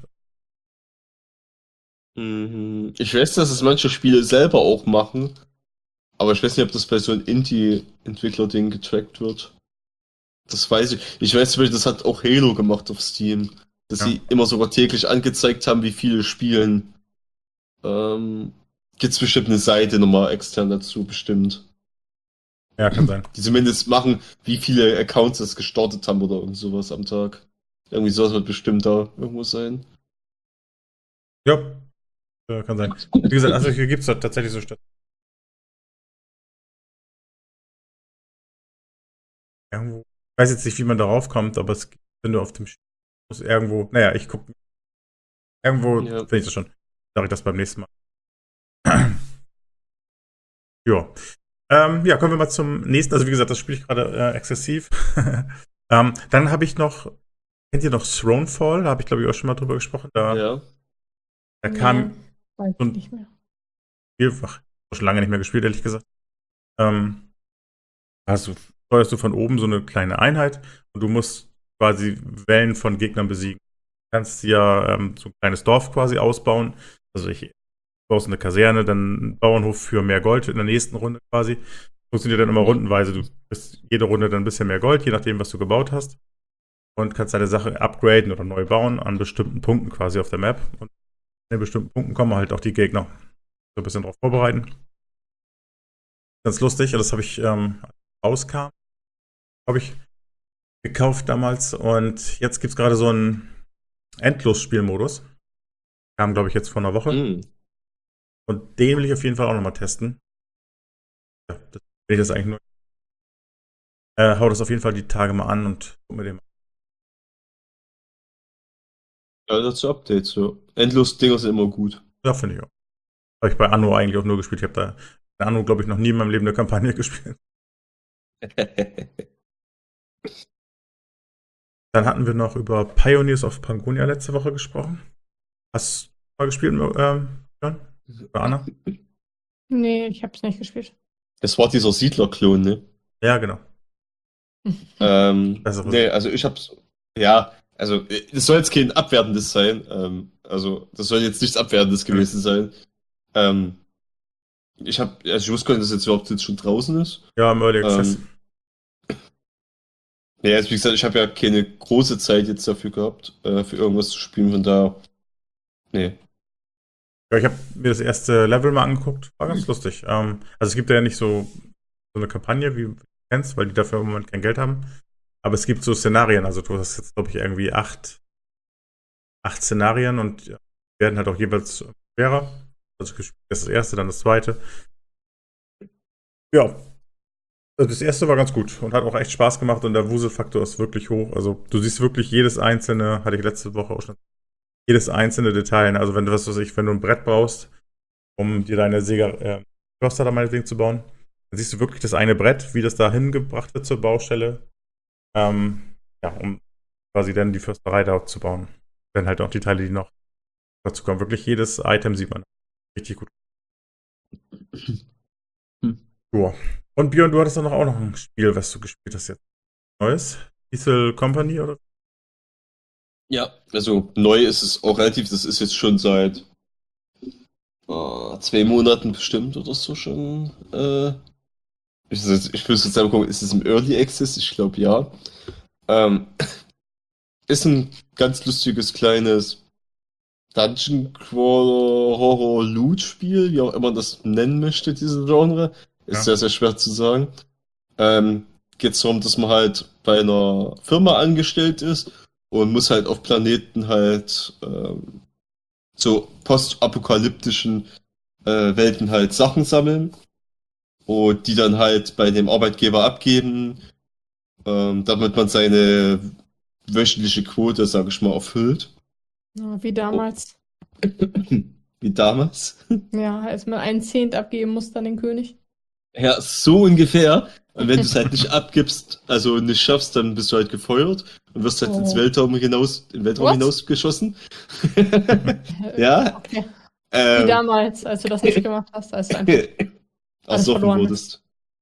Mhm. Ich weiß, dass es manche Spiele selber auch machen, aber ich weiß nicht, ob das bei so einem Indie-Entwickler-Ding getrackt wird. Das weiß ich. Ich weiß zum Beispiel, das hat auch Halo gemacht auf Steam. Dass Ja. sie immer sogar täglich angezeigt haben, wie viele spielen. Ähm, gibt's bestimmt eine Seite nochmal extern dazu, bestimmt. Ja, kann sein. Die zumindest machen, wie viele Accounts das gestartet haben oder irgend sowas am Tag. Irgendwie sowas wird bestimmt da irgendwo sein. Ja, äh, kann sein. Wie gesagt, also hier gibt es tatsächlich so Stadt. Irgendwo. Ich weiß jetzt nicht, wie man darauf kommt, aber es gibt, wenn du auf dem Spiel musst, irgendwo. Naja, ich gucke. Irgendwo Ja. finde ich das schon. Sag ich das beim nächsten Mal. Ja. Ähm, ja, kommen wir mal zum nächsten. Also wie gesagt, das spiele ich gerade äh, exzessiv. ähm, dann habe ich noch, kennt ihr noch Thronefall? Da habe ich glaube ich auch schon mal drüber gesprochen. Da, Ja. da kam Weiß und- ich nicht mehr. vielfach, schon lange nicht mehr gespielt, ehrlich gesagt. Ähm, also steuerst du von oben so eine kleine Einheit und du musst quasi Wellen von Gegnern besiegen. Du kannst ja ähm, so ein kleines Dorf quasi ausbauen. Also ich baust eine Kaserne, dann einen Bauernhof für mehr Gold in der nächsten Runde quasi. Funktioniert dann immer rundenweise. Du kriegst jede Runde dann ein bisschen mehr Gold, je nachdem, was du gebaut hast. und kannst deine Sache upgraden oder neu bauen an bestimmten Punkten quasi auf der Map. Und an den bestimmten Punkten kommen halt auch die Gegner. So ein bisschen drauf vorbereiten. Ganz lustig, und das habe ich, ähm, als es rauskam, habe ich gekauft damals. Und jetzt gibt es gerade so einen Endlos-Spielmodus. Kam, glaube ich, jetzt vor einer Woche. Mhm. Und den will ich auf jeden Fall auch nochmal testen. Ja, das will ich das eigentlich nur. Äh, hau das auf jeden Fall die Tage mal an und guck mir den mal. Ja, dazu Updates, so. Endlos-Dinger sind immer gut. Ja, finde ich auch. Habe ich bei Anno eigentlich auch nur gespielt. Ich habe da bei Anno, glaube ich, noch nie in meinem Leben eine Kampagne gespielt. Dann hatten wir noch über Pioneers of Pangonia letzte Woche gesprochen. Hast du mal gespielt, ähm, Björn? Oder Anna? Nee, ich hab's nicht gespielt. Das war dieser Siedler-Klon, ne? Ja, genau. Ähm, Besseres. nee, also ich hab's, ja, also es soll jetzt kein Abwertendes sein, ähm, also das soll jetzt nichts Abwertendes gewesen sein. Ähm, ich hab, also ich wusste gar nicht, dass jetzt überhaupt jetzt schon draußen ist. Ja, im Early Access. Ähm, ja, also wie gesagt, ich habe ja keine große Zeit jetzt dafür gehabt, äh, für irgendwas zu spielen, von da, nee. Ja, ich habe mir das erste Level mal angeguckt. War ganz lustig. Ähm, also es gibt ja nicht so, so eine Kampagne, wie du kennst, weil die dafür im Moment kein Geld haben. Aber es gibt so Szenarien. Also du hast jetzt, glaube ich, irgendwie acht, acht Szenarien und ja, werden halt auch jeweils schwerer. Also das ist das erste, dann das zweite. Ja. Also das erste war ganz gut und hat auch echt Spaß gemacht und der Wuselfaktor ist wirklich hoch. Also du siehst wirklich jedes einzelne, hatte ich letzte Woche auch schon, jedes einzelne Detail. Also wenn du, was weiß ich, wenn du ein Brett brauchst, um dir deine Sega äh, Förster da meinetwegen zu bauen, dann siehst du wirklich das eine Brett, wie das da hingebracht wird zur Baustelle. Ähm, ja, um quasi dann die Försterei da zu bauen. Dann halt auch die Teile, die noch dazu kommen. Wirklich jedes Item sieht man richtig gut. Hm. Ja. Und Björn, du hattest doch noch auch noch ein Spiel, was du gespielt hast jetzt. Neues? Diesel Company oder? Ja, also neu ist es auch relativ, das ist jetzt schon seit äh, zwei Monaten bestimmt oder so schon. Äh, ich, ich will jetzt selber gucken, ist es im Early Access? Ich glaube ja. Ähm, ist ein ganz lustiges kleines Dungeon Crawler Horror Loot Spiel, wie auch immer man das nennen möchte, diese Genre. Ist Ja. sehr, sehr schwer zu sagen. Ähm, geht es darum, dass man halt bei einer Firma angestellt ist und muss halt auf Planeten halt ähm, so postapokalyptischen äh, Welten halt Sachen sammeln und die dann halt bei dem Arbeitgeber abgeben, ähm, damit man seine wöchentliche Quote, sag ich mal, erfüllt. Ja, wie damals. Wie damals. Ja, als man einen Zehnt abgeben muss, dann den König. Ja, so ungefähr. Und wenn du es halt nicht abgibst, also nicht schaffst, dann bist du halt gefeuert und wirst halt Oh. ins Weltraum hinaus, in den Weltraum What? hinausgeschossen. Ja. Okay. Wie Ähm, damals, als du das nicht gemacht hast, als du einfach alles ersoffen verloren wurdest.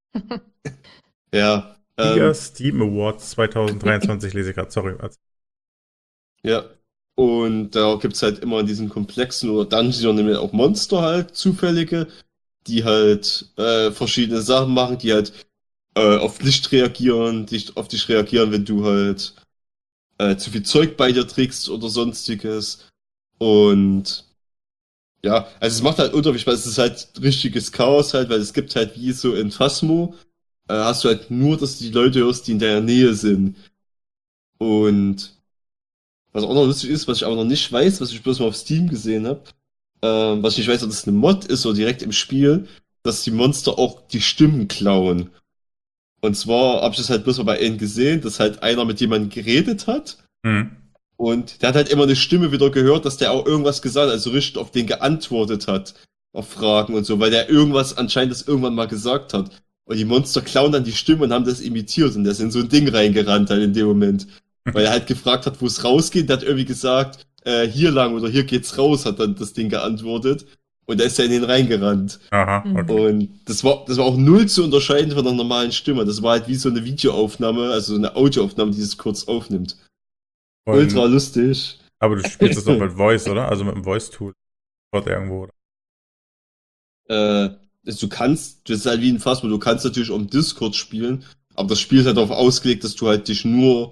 Ja. Sieger Ähm, Steam Awards zwanzig dreiundzwanzig lese ich gerade, sorry. ja. Und da gibt's halt immer in diesen Komplexen oder Dungeons nämlich auch Monster halt, zufällige, die halt äh, verschiedene Sachen machen, die halt äh, auf Licht reagieren, dich, auf dich reagieren, wenn du halt äh, zu viel Zeug bei dir trägst oder sonstiges. Und ja, also es macht halt unterschiedlich, weil es ist halt richtiges Chaos halt, weil es gibt halt wie so in Phasmo, äh, hast du halt nur, dass du die Leute hörst, die in deiner Nähe sind. Und was auch noch lustig ist, was ich aber noch nicht weiß, was ich bloß mal auf Steam gesehen habe, ähm, was ich nicht weiß, ob das eine Mod ist oder direkt im Spiel, dass die Monster auch die Stimmen klauen. Und zwar habe ich das halt bloß mal bei einem gesehen, dass halt einer mit jemandem geredet hat Hm. und der hat halt immer eine Stimme wieder gehört, dass der auch irgendwas gesagt hat, also richtig auf den geantwortet hat, auf Fragen und so, weil der irgendwas anscheinend das irgendwann mal gesagt hat. Und die Monster klauen dann die Stimme und haben das imitiert und der ist in so ein Ding reingerannt halt in dem Moment. Weil er halt gefragt hat, wo es rausgeht, der hat irgendwie gesagt, äh, hier lang oder hier geht's raus, hat dann das Ding geantwortet. Und er ist ja in den reingerannt. Aha, Mhm. okay. Und das war, das war auch null zu unterscheiden von einer normalen Stimme. Das war halt wie so eine Videoaufnahme, also so eine Audioaufnahme, die es kurz aufnimmt. Und, Ultra lustig. aber du spielst es doch mit Voice, oder? Also mit dem Voice-Tool. Dort irgendwo, oder? Äh, also du kannst, das ist halt wie ein Phasmo, du kannst natürlich auch im Discord spielen, aber das Spiel ist halt darauf ausgelegt, dass du halt dich nur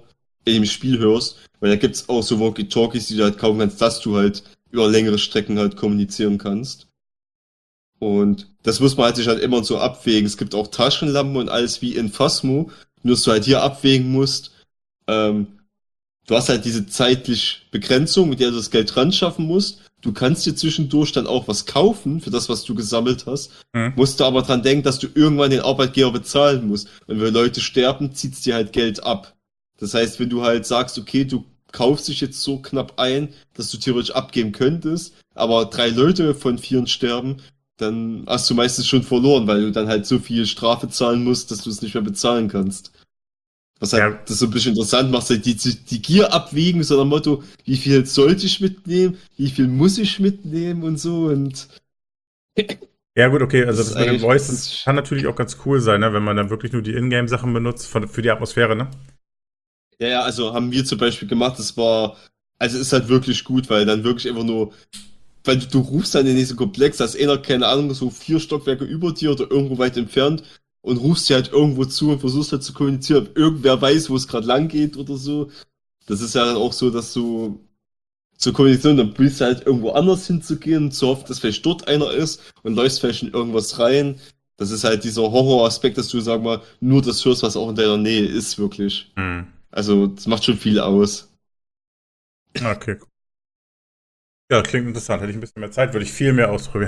in dem Spiel hörst, weil da gibt's auch so Walkie-Talkies, die du halt kaufen kannst, dass du halt über längere Strecken halt kommunizieren kannst. Und das muss man halt sich halt immer so abwägen. Es gibt auch Taschenlampen und alles wie in Phasmo, nur dass du halt hier abwägen musst, ähm, du hast halt diese zeitliche Begrenzung, mit der du das Geld ran schaffen musst. Du kannst dir zwischendurch dann auch was kaufen für das, was du gesammelt hast. Mhm. Musst du aber dran denken, dass du irgendwann den Arbeitgeber bezahlen musst. Und wenn Leute sterben, zieht's dir halt Geld ab. Das heißt, wenn du halt sagst, okay, du kaufst dich jetzt so knapp ein, dass du theoretisch abgeben könntest, aber drei Leute von vieren sterben, dann hast du meistens schon verloren, weil du dann halt so viel Strafe zahlen musst, dass du es nicht mehr bezahlen kannst. Was halt Ja. das so ein bisschen interessant macht, halt die, die, die Gier abwiegen, so nach dem Motto, wie viel sollte ich mitnehmen, wie viel muss ich mitnehmen und so und Ja, gut, okay, also Das das, ist mit dem eigentlich- Voice, das das ist- kann natürlich auch ganz cool sein, ne, wenn man dann wirklich nur die Ingame-Sachen benutzt von, für die Atmosphäre, ne? ja, ja, also haben wir zum Beispiel gemacht, das war, also ist halt wirklich gut, weil dann wirklich einfach nur, weil du, du rufst dann in diesen Komplex, da ist einer, keine Ahnung, so vier Stockwerke über dir oder irgendwo weit entfernt und rufst dir halt irgendwo zu und versuchst halt zu kommunizieren, ob irgendwer weiß, wo es gerade lang geht oder so. Das ist ja dann auch so, dass du zur Kommunikation, dann willst du halt irgendwo anders hinzugehen, zu hoffen, dass vielleicht dort einer ist und läufst vielleicht in irgendwas rein. Das ist halt dieser Horroraspekt, dass du, sag mal, nur das hörst, was auch in deiner Nähe ist, wirklich. Hm. Also, das macht schon viel aus. Okay, cool. Ja, klingt interessant. Hätte ich ein bisschen mehr Zeit, würde ich viel mehr ausprobieren.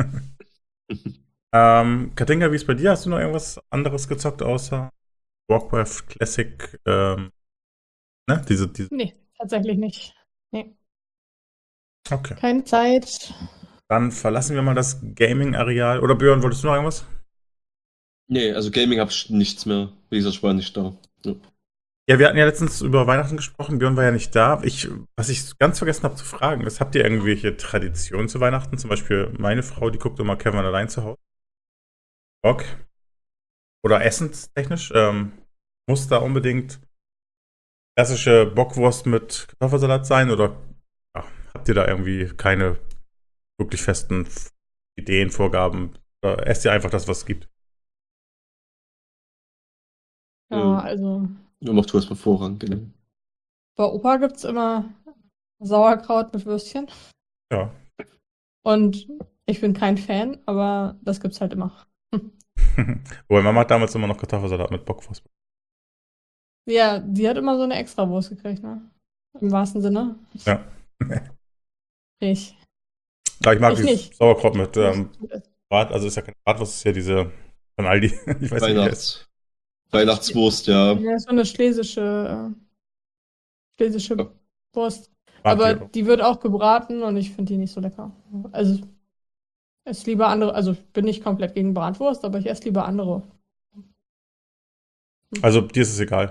ähm, Katinka, wie ist bei dir? Hast du noch irgendwas anderes gezockt außer Warcraft Classic? Ähm, ne? Diese, diese. Nee, tatsächlich nicht. Nee, Okay. keine Zeit. Dann verlassen wir mal das Gaming-Areal. Oder Björn, wolltest du noch irgendwas? Nee, also Gaming hab ich nichts mehr. Wie gesagt, ich war nicht da. Ja. Ja, wir hatten ja letztens über Weihnachten gesprochen. Björn war ja nicht da. Ich, was ich ganz vergessen habe zu fragen, ist, habt ihr irgendwelche Traditionen zu Weihnachten? Zum Beispiel meine Frau, die guckt immer Kevin allein zu Hause. Bock. Oder essenstechnisch. Ähm, muss da unbedingt klassische Bockwurst mit Kartoffelsalat sein? Oder ja, habt ihr da irgendwie keine wirklich festen Ideen, Vorgaben? Oder esst ihr einfach das, was es gibt? Ja, Ja. also Ja, mach du erstmal Vorrang, genau. bei Opa gibt es immer Sauerkraut mit Würstchen. Ja. Und ich bin kein Fan, aber das gibt's halt immer. Wobei Mama hat damals immer noch Kartoffelsalat mit Bockwurst. Ja, die hat immer so eine Extrawurst gekriegt, ne? Im wahrsten Sinne. Ja. Ich. Ja, ich mag Ich dieses nicht. Sauerkraut mit ähm, Brat, also ist ja keine Bratwurst, ist ja diese von Aldi. Ich weiß nicht, wie die heißt. Weihnachts Weihnachtswurst, ja. Ja, so eine schlesische, äh, schlesische Ja. Wurst. Mag Aber die auch. die wird auch gebraten und ich finde die nicht so lecker. Also, ich esse lieber andere, also ich bin nicht komplett gegen Bratwurst, aber ich esse lieber andere. Also dir ist es egal.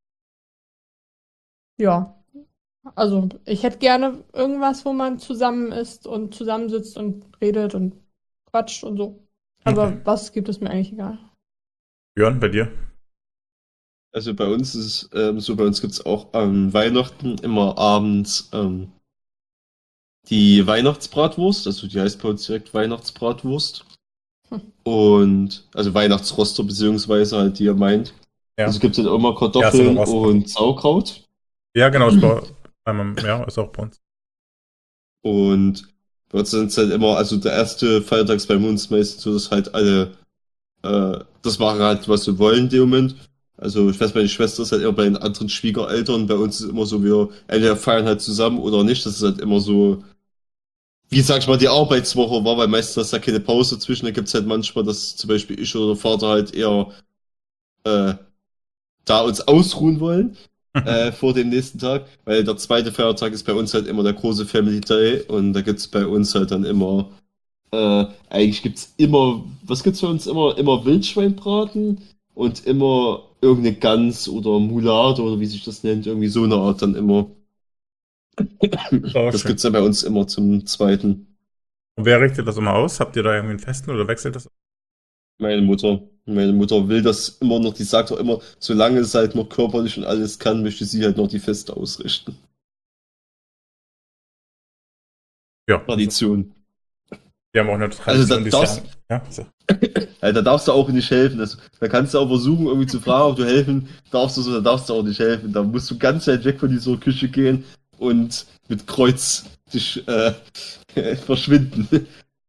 Ja. Also, ich hätte gerne irgendwas, wo man zusammen isst und zusammensitzt und redet und quatscht und so. Aber Okay. was gibt es mir eigentlich egal. Björn, bei dir? Also bei uns ist es ähm, so, bei uns gibt's auch an Weihnachten immer abends ähm, die Weihnachtsbratwurst, also die heißt bei uns direkt Weihnachtsbratwurst. Hm. Und, also Weihnachtsroster, beziehungsweise halt, die ihr meint. Ja. Also gibt's halt immer Ja, so Kartoffeln eine Roster. und Sauerkraut. Ja, genau, ist bei, bei meinem, ja, ist auch bei uns. Und bei uns sind es halt immer, also der erste Feiertag ist bei uns meistens so, dass halt alle äh, das machen halt, was sie wollen in dem Moment. Also ich weiß, meine Schwester ist halt immer bei den anderen Schwiegereltern. Bei uns ist es immer so, wir entweder feiern halt zusammen oder nicht. Das ist halt immer so, wie sag ich mal, die Arbeitswoche war, weil meistens ist da keine Pause zwischen. Da gibt's halt manchmal, dass zum Beispiel ich oder der Vater halt eher äh, da uns ausruhen wollen äh, vor dem nächsten Tag. Weil der zweite Feiertag ist bei uns halt immer der große Family Day und da gibt's bei uns halt dann immer äh, eigentlich gibt's immer, was gibt's bei uns immer? Immer Wildschweinbraten und immer irgendeine Gans oder Moulade oder wie sich das nennt, irgendwie so eine Art dann immer. Oh, Das schön. gibt's ja bei uns immer zum zweiten. Und wer richtet das immer aus? Habt ihr da irgendwie einen festen oder wechselt das? Meine Mutter. Meine Mutter will das immer noch, die sagt auch immer, solange es halt noch körperlich und alles kann, möchte sie halt noch die Feste ausrichten. Ja. Tradition. Wir haben auch eine Also Tradition, da die darfst, ist ja, ja, so. ja, da darfst du auch nicht helfen. Das, da kannst du auch versuchen, irgendwie zu fragen, ob du helfen darfst, oder so, da darfst du auch nicht helfen. Da musst du ganz weit weg von dieser Küche gehen und mit Kreuz dich äh, verschwinden.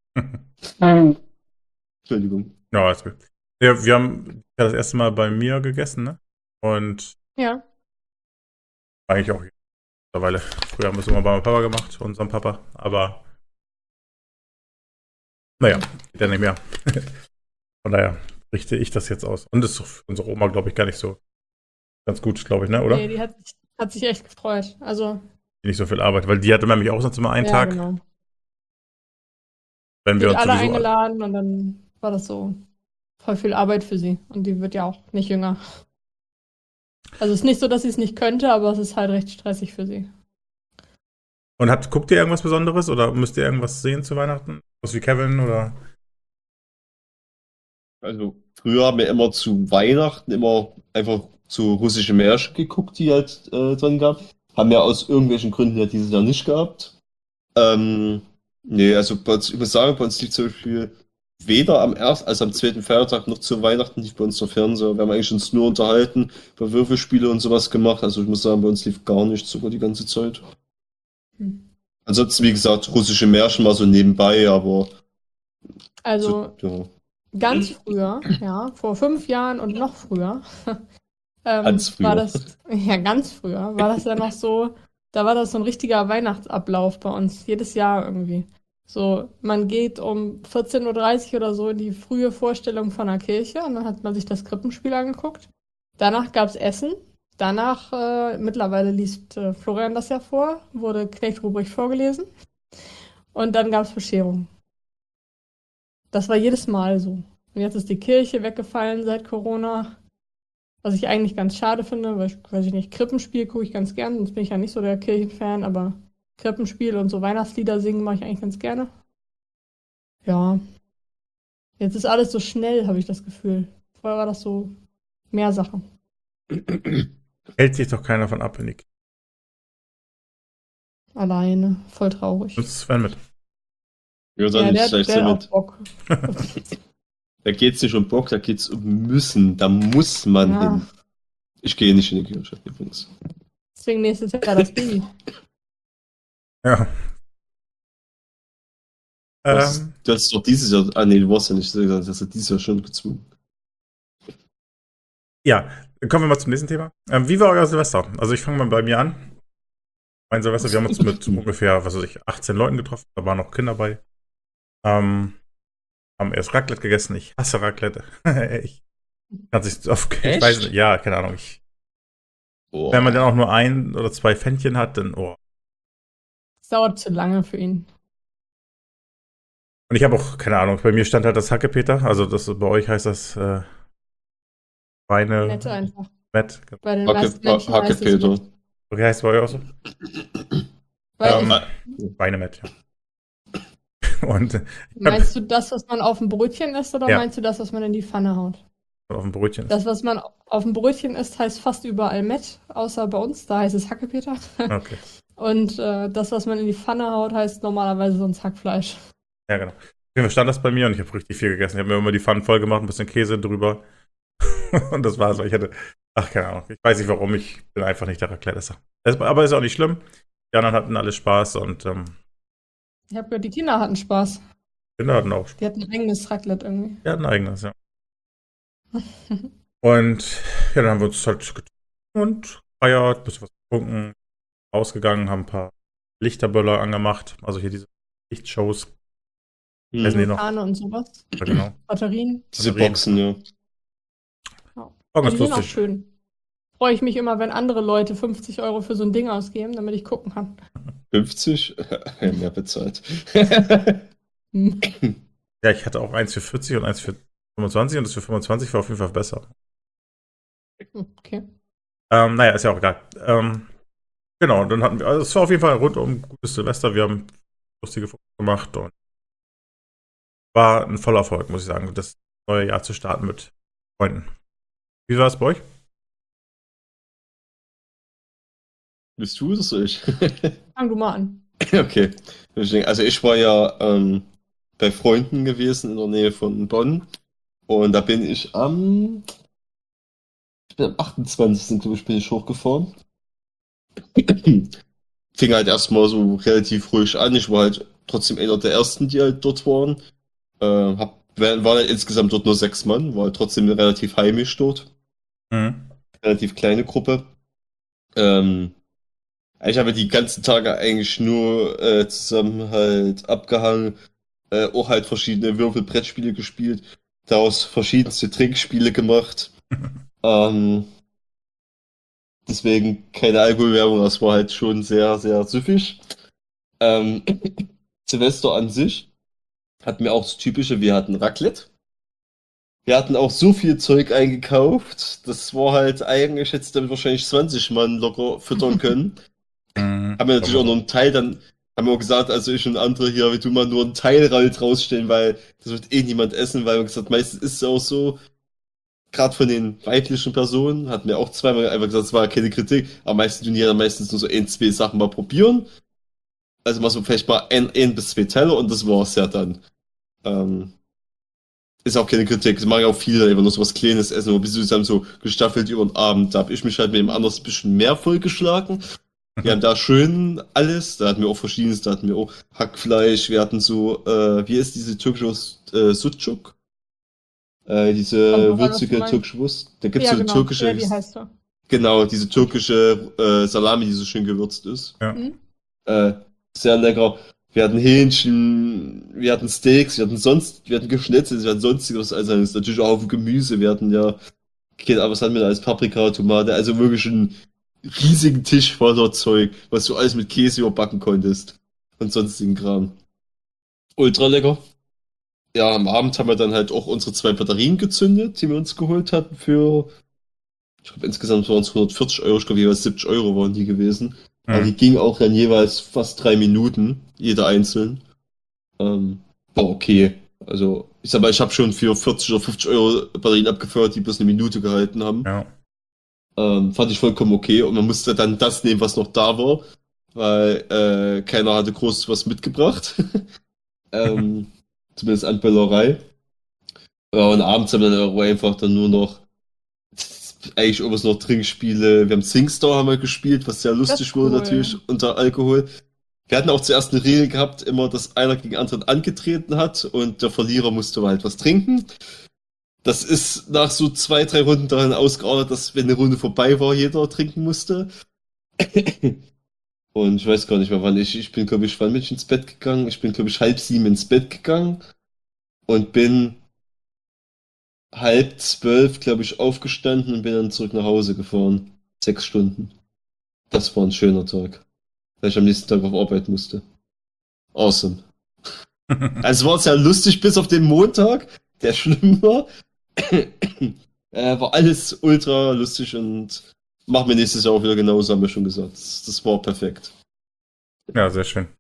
Entschuldigung. Ja, alles gut. Ja, wir haben ja das erste Mal bei mir gegessen, ne? Und Ja. eigentlich auch mittlerweile. Früher haben wir es immer bei meinem Papa gemacht, unserem Papa. Aber naja, geht ja nicht mehr. Von daher richte ich das jetzt aus. Und das ist für unsere Oma, glaube ich, gar nicht so ganz gut, glaube ich, ne? Oder? Nee, die hat, sich- hat sich echt gefreut. Also, Nicht so viel Arbeit. Weil die hatte nämlich auch sonst immer einen ja, Tag, genau. wenn Die wir hat uns alle sowieso. eingeladen und dann war das so voll viel Arbeit für sie. Und die wird ja auch nicht jünger. Also es ist nicht so, dass sie es nicht könnte, aber es ist halt recht stressig für sie. Und hat, guckt ihr irgendwas Besonderes oder müsst ihr irgendwas sehen zu Weihnachten? Was wie Kevin oder? Also früher haben wir immer zu Weihnachten immer einfach so russische Märchen geguckt, die halt äh, drin gab. Haben wir aus irgendwelchen Gründen ja dieses Jahr nicht gehabt. Ähm, nee, also bei uns, ich muss sagen, bei uns lief zum Beispiel weder am ersten, also am zweiten Feiertag noch zu Weihnachten lief bei uns der Fernseher. Wir haben eigentlich uns nur unterhalten, bei Würfelspiele und sowas gemacht. Also ich muss sagen, bei uns lief gar nichts sogar die ganze Zeit. Hm. Ansonsten, wie gesagt, russische Märchen mal so nebenbei, aber Also so, ja. ganz früher, ja, vor fünf Jahren und noch früher, ähm, Ganz früher. war das, ja, ganz früher, war das ja noch so, da war das so ein richtiger Weihnachtsablauf bei uns, jedes Jahr irgendwie. So, man geht um vierzehn Uhr dreißig oder so in die frühe Vorstellung von der Kirche und dann hat man sich das Krippenspiel angeguckt. Danach gab es Essen. Danach, äh, mittlerweile liest äh, Florian das ja vor, wurde Knecht Ruprecht vorgelesen. Und dann gab es Bescherung. Das war jedes Mal so. Und jetzt ist die Kirche weggefallen seit Corona. Was ich eigentlich ganz schade finde, weil ich, weiß ich nicht, Krippenspiel gucke ich ganz gern, sonst bin ich ja nicht so der Kirchenfan, aber Krippenspiel und so Weihnachtslieder singen mache ich eigentlich ganz gerne. Ja. Jetzt ist alles so schnell, habe ich das Gefühl. Vorher war das so mehr Sachen. Hält sich doch keiner von ab, wenn ich. Alleine. Voll traurig. Und Sven mit. Ja, dann Ja, der, ist gleich der hat damit. auch Bock. Da geht's nicht um Bock, da geht's um müssen. Da muss man Ja. hin. Ich gehe nicht in die Kirche übrigens. Deswegen nächstes Jahr das Baby. Ja. Das, Ähm, das ist doch dieses Jahr. Ah, nee, du warst ja nicht. Das hast du dieses Jahr schon gezwungen. ja, kommen wir mal zum nächsten Thema. Ähm, wie war euer Silvester? Also ich fange mal bei mir an. Mein Silvester, wir haben uns mit ungefähr, was weiß ich, achtzehn Leuten getroffen. Da waren noch Kinder bei. Ähm, haben erst Raclette gegessen. Ich hasse Raclette. ich kann sich auf, ich Echt? weiß nicht, ja, keine Ahnung. Ich, Oh. wenn man dann auch nur ein oder zwei Pfännchen hat, dann oh. Es dauert zu lange für ihn. Und ich habe auch, keine Ahnung, bei mir stand halt das Hackepeter. Also das bei euch heißt das äh, Schweine Nett einfach. Met. Bei den Hacke, meisten Menschen Hacke heißt es Peter. Met. Okay, heißt es bei euch auch so? Weil Ähm, ich, Schweinemet, ja. Und ich hab meinst du das, was man auf dem Brötchen isst, oder Ja. meinst du das, was man in die Pfanne haut? auf dem Brötchen. Das, was man auf dem Brötchen isst, heißt fast überall Met, außer bei uns, da heißt es Hackepeter. Okay. Und äh, das, was man in die Pfanne haut, heißt normalerweise sonst Hackfleisch. Ja, genau. Auf jeden Fall stand das bei mir und ich habe richtig viel gegessen. Ich habe mir immer die Pfannen voll gemacht, ein bisschen Käse drüber. Und das war's. Weil ich hatte, ach, keine Ahnung. Ich weiß nicht warum, ich bin einfach nicht der Raclette-Esser. Es- Aber ist auch nicht schlimm. Die anderen hatten alle Spaß und ähm, Ich habe gehört, die Kinder hatten Spaß. Kinder hatten auch Spaß. Die hatten ein eigenes Raclette irgendwie. Die hatten ein eigenes, ja. Und ja, dann haben wir uns halt getroffen und gefeiert, ein bisschen was getrunken, ausgegangen, haben ein paar Lichterböller angemacht. Also hier diese Lichtshows. Hm. Essen die noch? Fahne und sowas. Ja, genau. Batterien. Diese Batterien. Boxen, ja. War Ja, ganz die sind auch lustig. schön. Freue ich mich immer, wenn andere Leute fünfzig Euro für so ein Ding ausgeben, damit ich gucken kann. fünfzig? Mehr bezahlt. Hm. Ja, ich hatte auch eins für vierzig und eins für fünfundzwanzig und das für fünfundzwanzig war auf jeden Fall besser. Okay. Ähm, naja, ist ja auch egal. Ähm, genau, dann hatten wir, also es war auf jeden Fall ein rundum gutes Silvester. Wir haben lustige Fotos gemacht und war ein voller Erfolg, muss ich sagen, das neue Jahr zu starten mit Freunden. Wie war es bei euch? Bist du das oder ich? Fang du mal an. Okay. Also ich war ja ähm, bei Freunden gewesen in der Nähe von Bonn. Und da bin ich am, ich bin am achtundzwanzigsten glaube ich, bin ich hochgefahren. Fing halt erstmal so relativ ruhig an. Ich war halt trotzdem einer der ersten, die halt dort waren. Äh, hab, waren halt insgesamt dort nur sechs Mann, war halt trotzdem relativ heimisch dort. Mhm. Relativ kleine Gruppe. Ähm, ich habe die ganzen Tage eigentlich nur äh, zusammen halt abgehangen, äh, auch halt verschiedene Würfelbrettspiele gespielt, daraus verschiedenste Trinkspiele gemacht. Ähm, deswegen keine Alkoholwerbung, das war halt schon sehr, sehr süffig. Ähm, Silvester an sich hatten wir auch das Typische, wir hatten Raclette. Wir hatten auch so viel Zeug eingekauft, das war halt eigentlich, hätte damit wahrscheinlich zwanzig Mann locker füttern können. Mhm. Haben wir natürlich auch Aber- noch einen Teil, dann haben wir auch gesagt, also ich und andere hier, wir tun mal nur einen Teil halt rausstellen, weil das wird eh niemand essen, weil wir gesagt, meistens ist es auch so, gerade von den weiblichen Personen, hatten wir auch zweimal einfach gesagt, es war keine Kritik, aber meistens tun die ja meistens nur so ein, zwei Sachen mal probieren. Also mal so vielleicht mal ein, ein bis zwei Teller und das war's ja dann. Ähm, ist auch keine Kritik, es machen ja auch viele einfach nur so was Kleines essen, aber bis sie dann so gestaffelt über den Abend, da hab ich mich halt mit dem anders ein bisschen mehr vollgeschlagen. Wir haben da schön alles, da hatten wir auch verschiedenes, da hatten wir auch Hackfleisch, wir hatten so, äh, wie ist diese türkische äh, Sucuk? Äh, Kommt diese drauf an, was du würzige meinst. türkische Wurst. Da gibt's Ja, so eine genau. türkische, Ja, die heißt so. genau, diese türkische äh, Salami, die so schön gewürzt ist. Ja. Mhm. Äh, sehr lecker. Wir hatten Hähnchen, wir hatten Steaks, wir hatten sonst, wir hatten Geschnetzel, wir hatten sonstiges, also natürlich auch auf Gemüse, wir hatten ja, okay, aber was hatten wir da als Paprika, Tomate, also wirklich einen riesigen Tisch voller Zeug, was du alles mit Käse überbacken konntest und sonstigen Kram. Ultra lecker. Ja, am Abend haben wir dann halt auch unsere zwei Batterien gezündet, die wir uns geholt hatten für, ich glaube insgesamt waren es hundertvierzig Euro, ich glaube jeweils siebzig Euro waren die gewesen. Aber die Mhm. gingen auch dann jeweils fast drei Minuten, jeder einzeln. Ähm, war okay. Also, ich sag mal, ich habe schon für vierzig oder fünfzig Euro Batterien abgefeuert, die bloß eine Minute gehalten haben. Ja. Ähm, fand ich vollkommen okay. Und man musste dann das nehmen, was noch da war, weil äh, keiner hatte groß was mitgebracht. ähm, zumindest an Böllerei. Ja, und abends haben wir dann auch einfach dann nur noch eigentlich irgendwas noch Trinkspiele. Wir haben SingStar haben wir gespielt, was sehr lustig ist wurde cool. natürlich unter Alkohol. Wir hatten auch zuerst eine Regel gehabt, immer, dass einer gegen anderen angetreten hat und der Verlierer musste halt was trinken. Das ist nach so zwei, drei Runden daran ausgeartet, dass wenn eine Runde vorbei war, jeder trinken musste. Und ich weiß gar nicht mehr, wann ich, ich bin, glaube ich, wann bin ich ins Bett gegangen? Ich bin, glaube ich, halb sieben ins Bett gegangen und bin halb zwölf, glaube ich, aufgestanden und bin dann zurück nach Hause gefahren. Sechs Stunden. Das war ein schöner Tag, weil ich am nächsten Tag auf Arbeit musste. Awesome. Also war es ja lustig bis auf den Montag, der schlimm war. äh, war alles ultra lustig und machen wir nächstes Jahr auch wieder genauso, haben wir schon gesagt. Das, das war perfekt. Ja, sehr schön.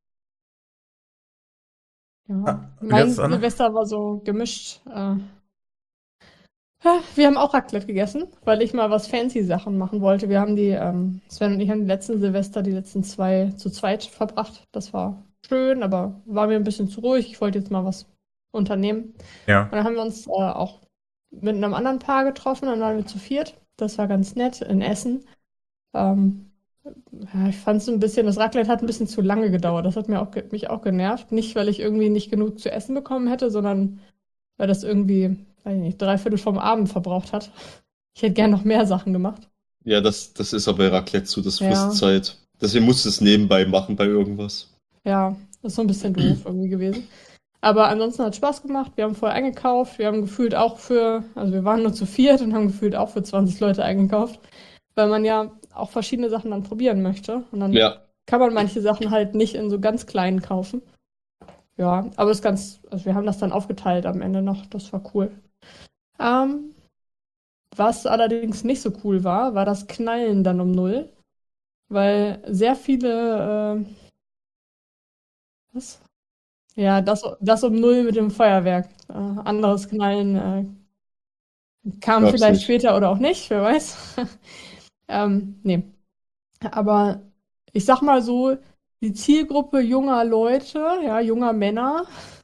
Ja. Ah, und Mein jetzt, Anne? Silvester war so gemischt. Äh, ja, wir haben auch Raclette gegessen, weil ich mal was fancy Sachen machen wollte. Wir haben die, ähm, Sven und ich haben die letzten Silvester, die letzten zwei zu zweit verbracht. Das war schön, aber war mir ein bisschen zu ruhig. Ich wollte jetzt mal was unternehmen. Ja. Und dann haben wir uns äh, auch mit einem anderen Paar getroffen, dann waren wir zu viert. Das war ganz nett in Essen. Ähm, ja, ich fand es ein bisschen, das Raclette hat ein bisschen zu lange gedauert. Das hat mir auch, ge- mich auch genervt. Nicht, weil ich irgendwie nicht genug zu essen bekommen hätte, sondern weil das irgendwie, weiß ich nicht, drei Viertel vom Abend verbraucht hat. Ich hätte gern noch mehr Sachen gemacht. Ja, das, das ist aber bei Raclette so, das Ja. frisst Zeit. Deswegen musst du es nebenbei machen bei irgendwas. Ja, das ist so ein bisschen doof irgendwie gewesen. Aber ansonsten hat es Spaß gemacht. Wir haben vorher eingekauft. Wir haben gefühlt auch für, also wir waren nur zu viert und haben gefühlt auch für zwanzig Leute eingekauft, weil man ja auch verschiedene Sachen dann probieren möchte. Und dann Ja, kann man manche Sachen halt nicht in so ganz kleinen kaufen. Ja, aber es ist ganz, also wir haben das dann aufgeteilt am Ende noch. Das war cool. Ähm, was allerdings nicht so cool war, war das Knallen dann um null, weil sehr viele, äh, was? Ja, das, das um null mit dem Feuerwerk. Äh, anderes Knallen äh, kam Gab's vielleicht nicht. später oder auch nicht, wer weiß. ähm, nee. Aber ich sag mal so, die Zielgruppe junger Leute, ja, junger Männer,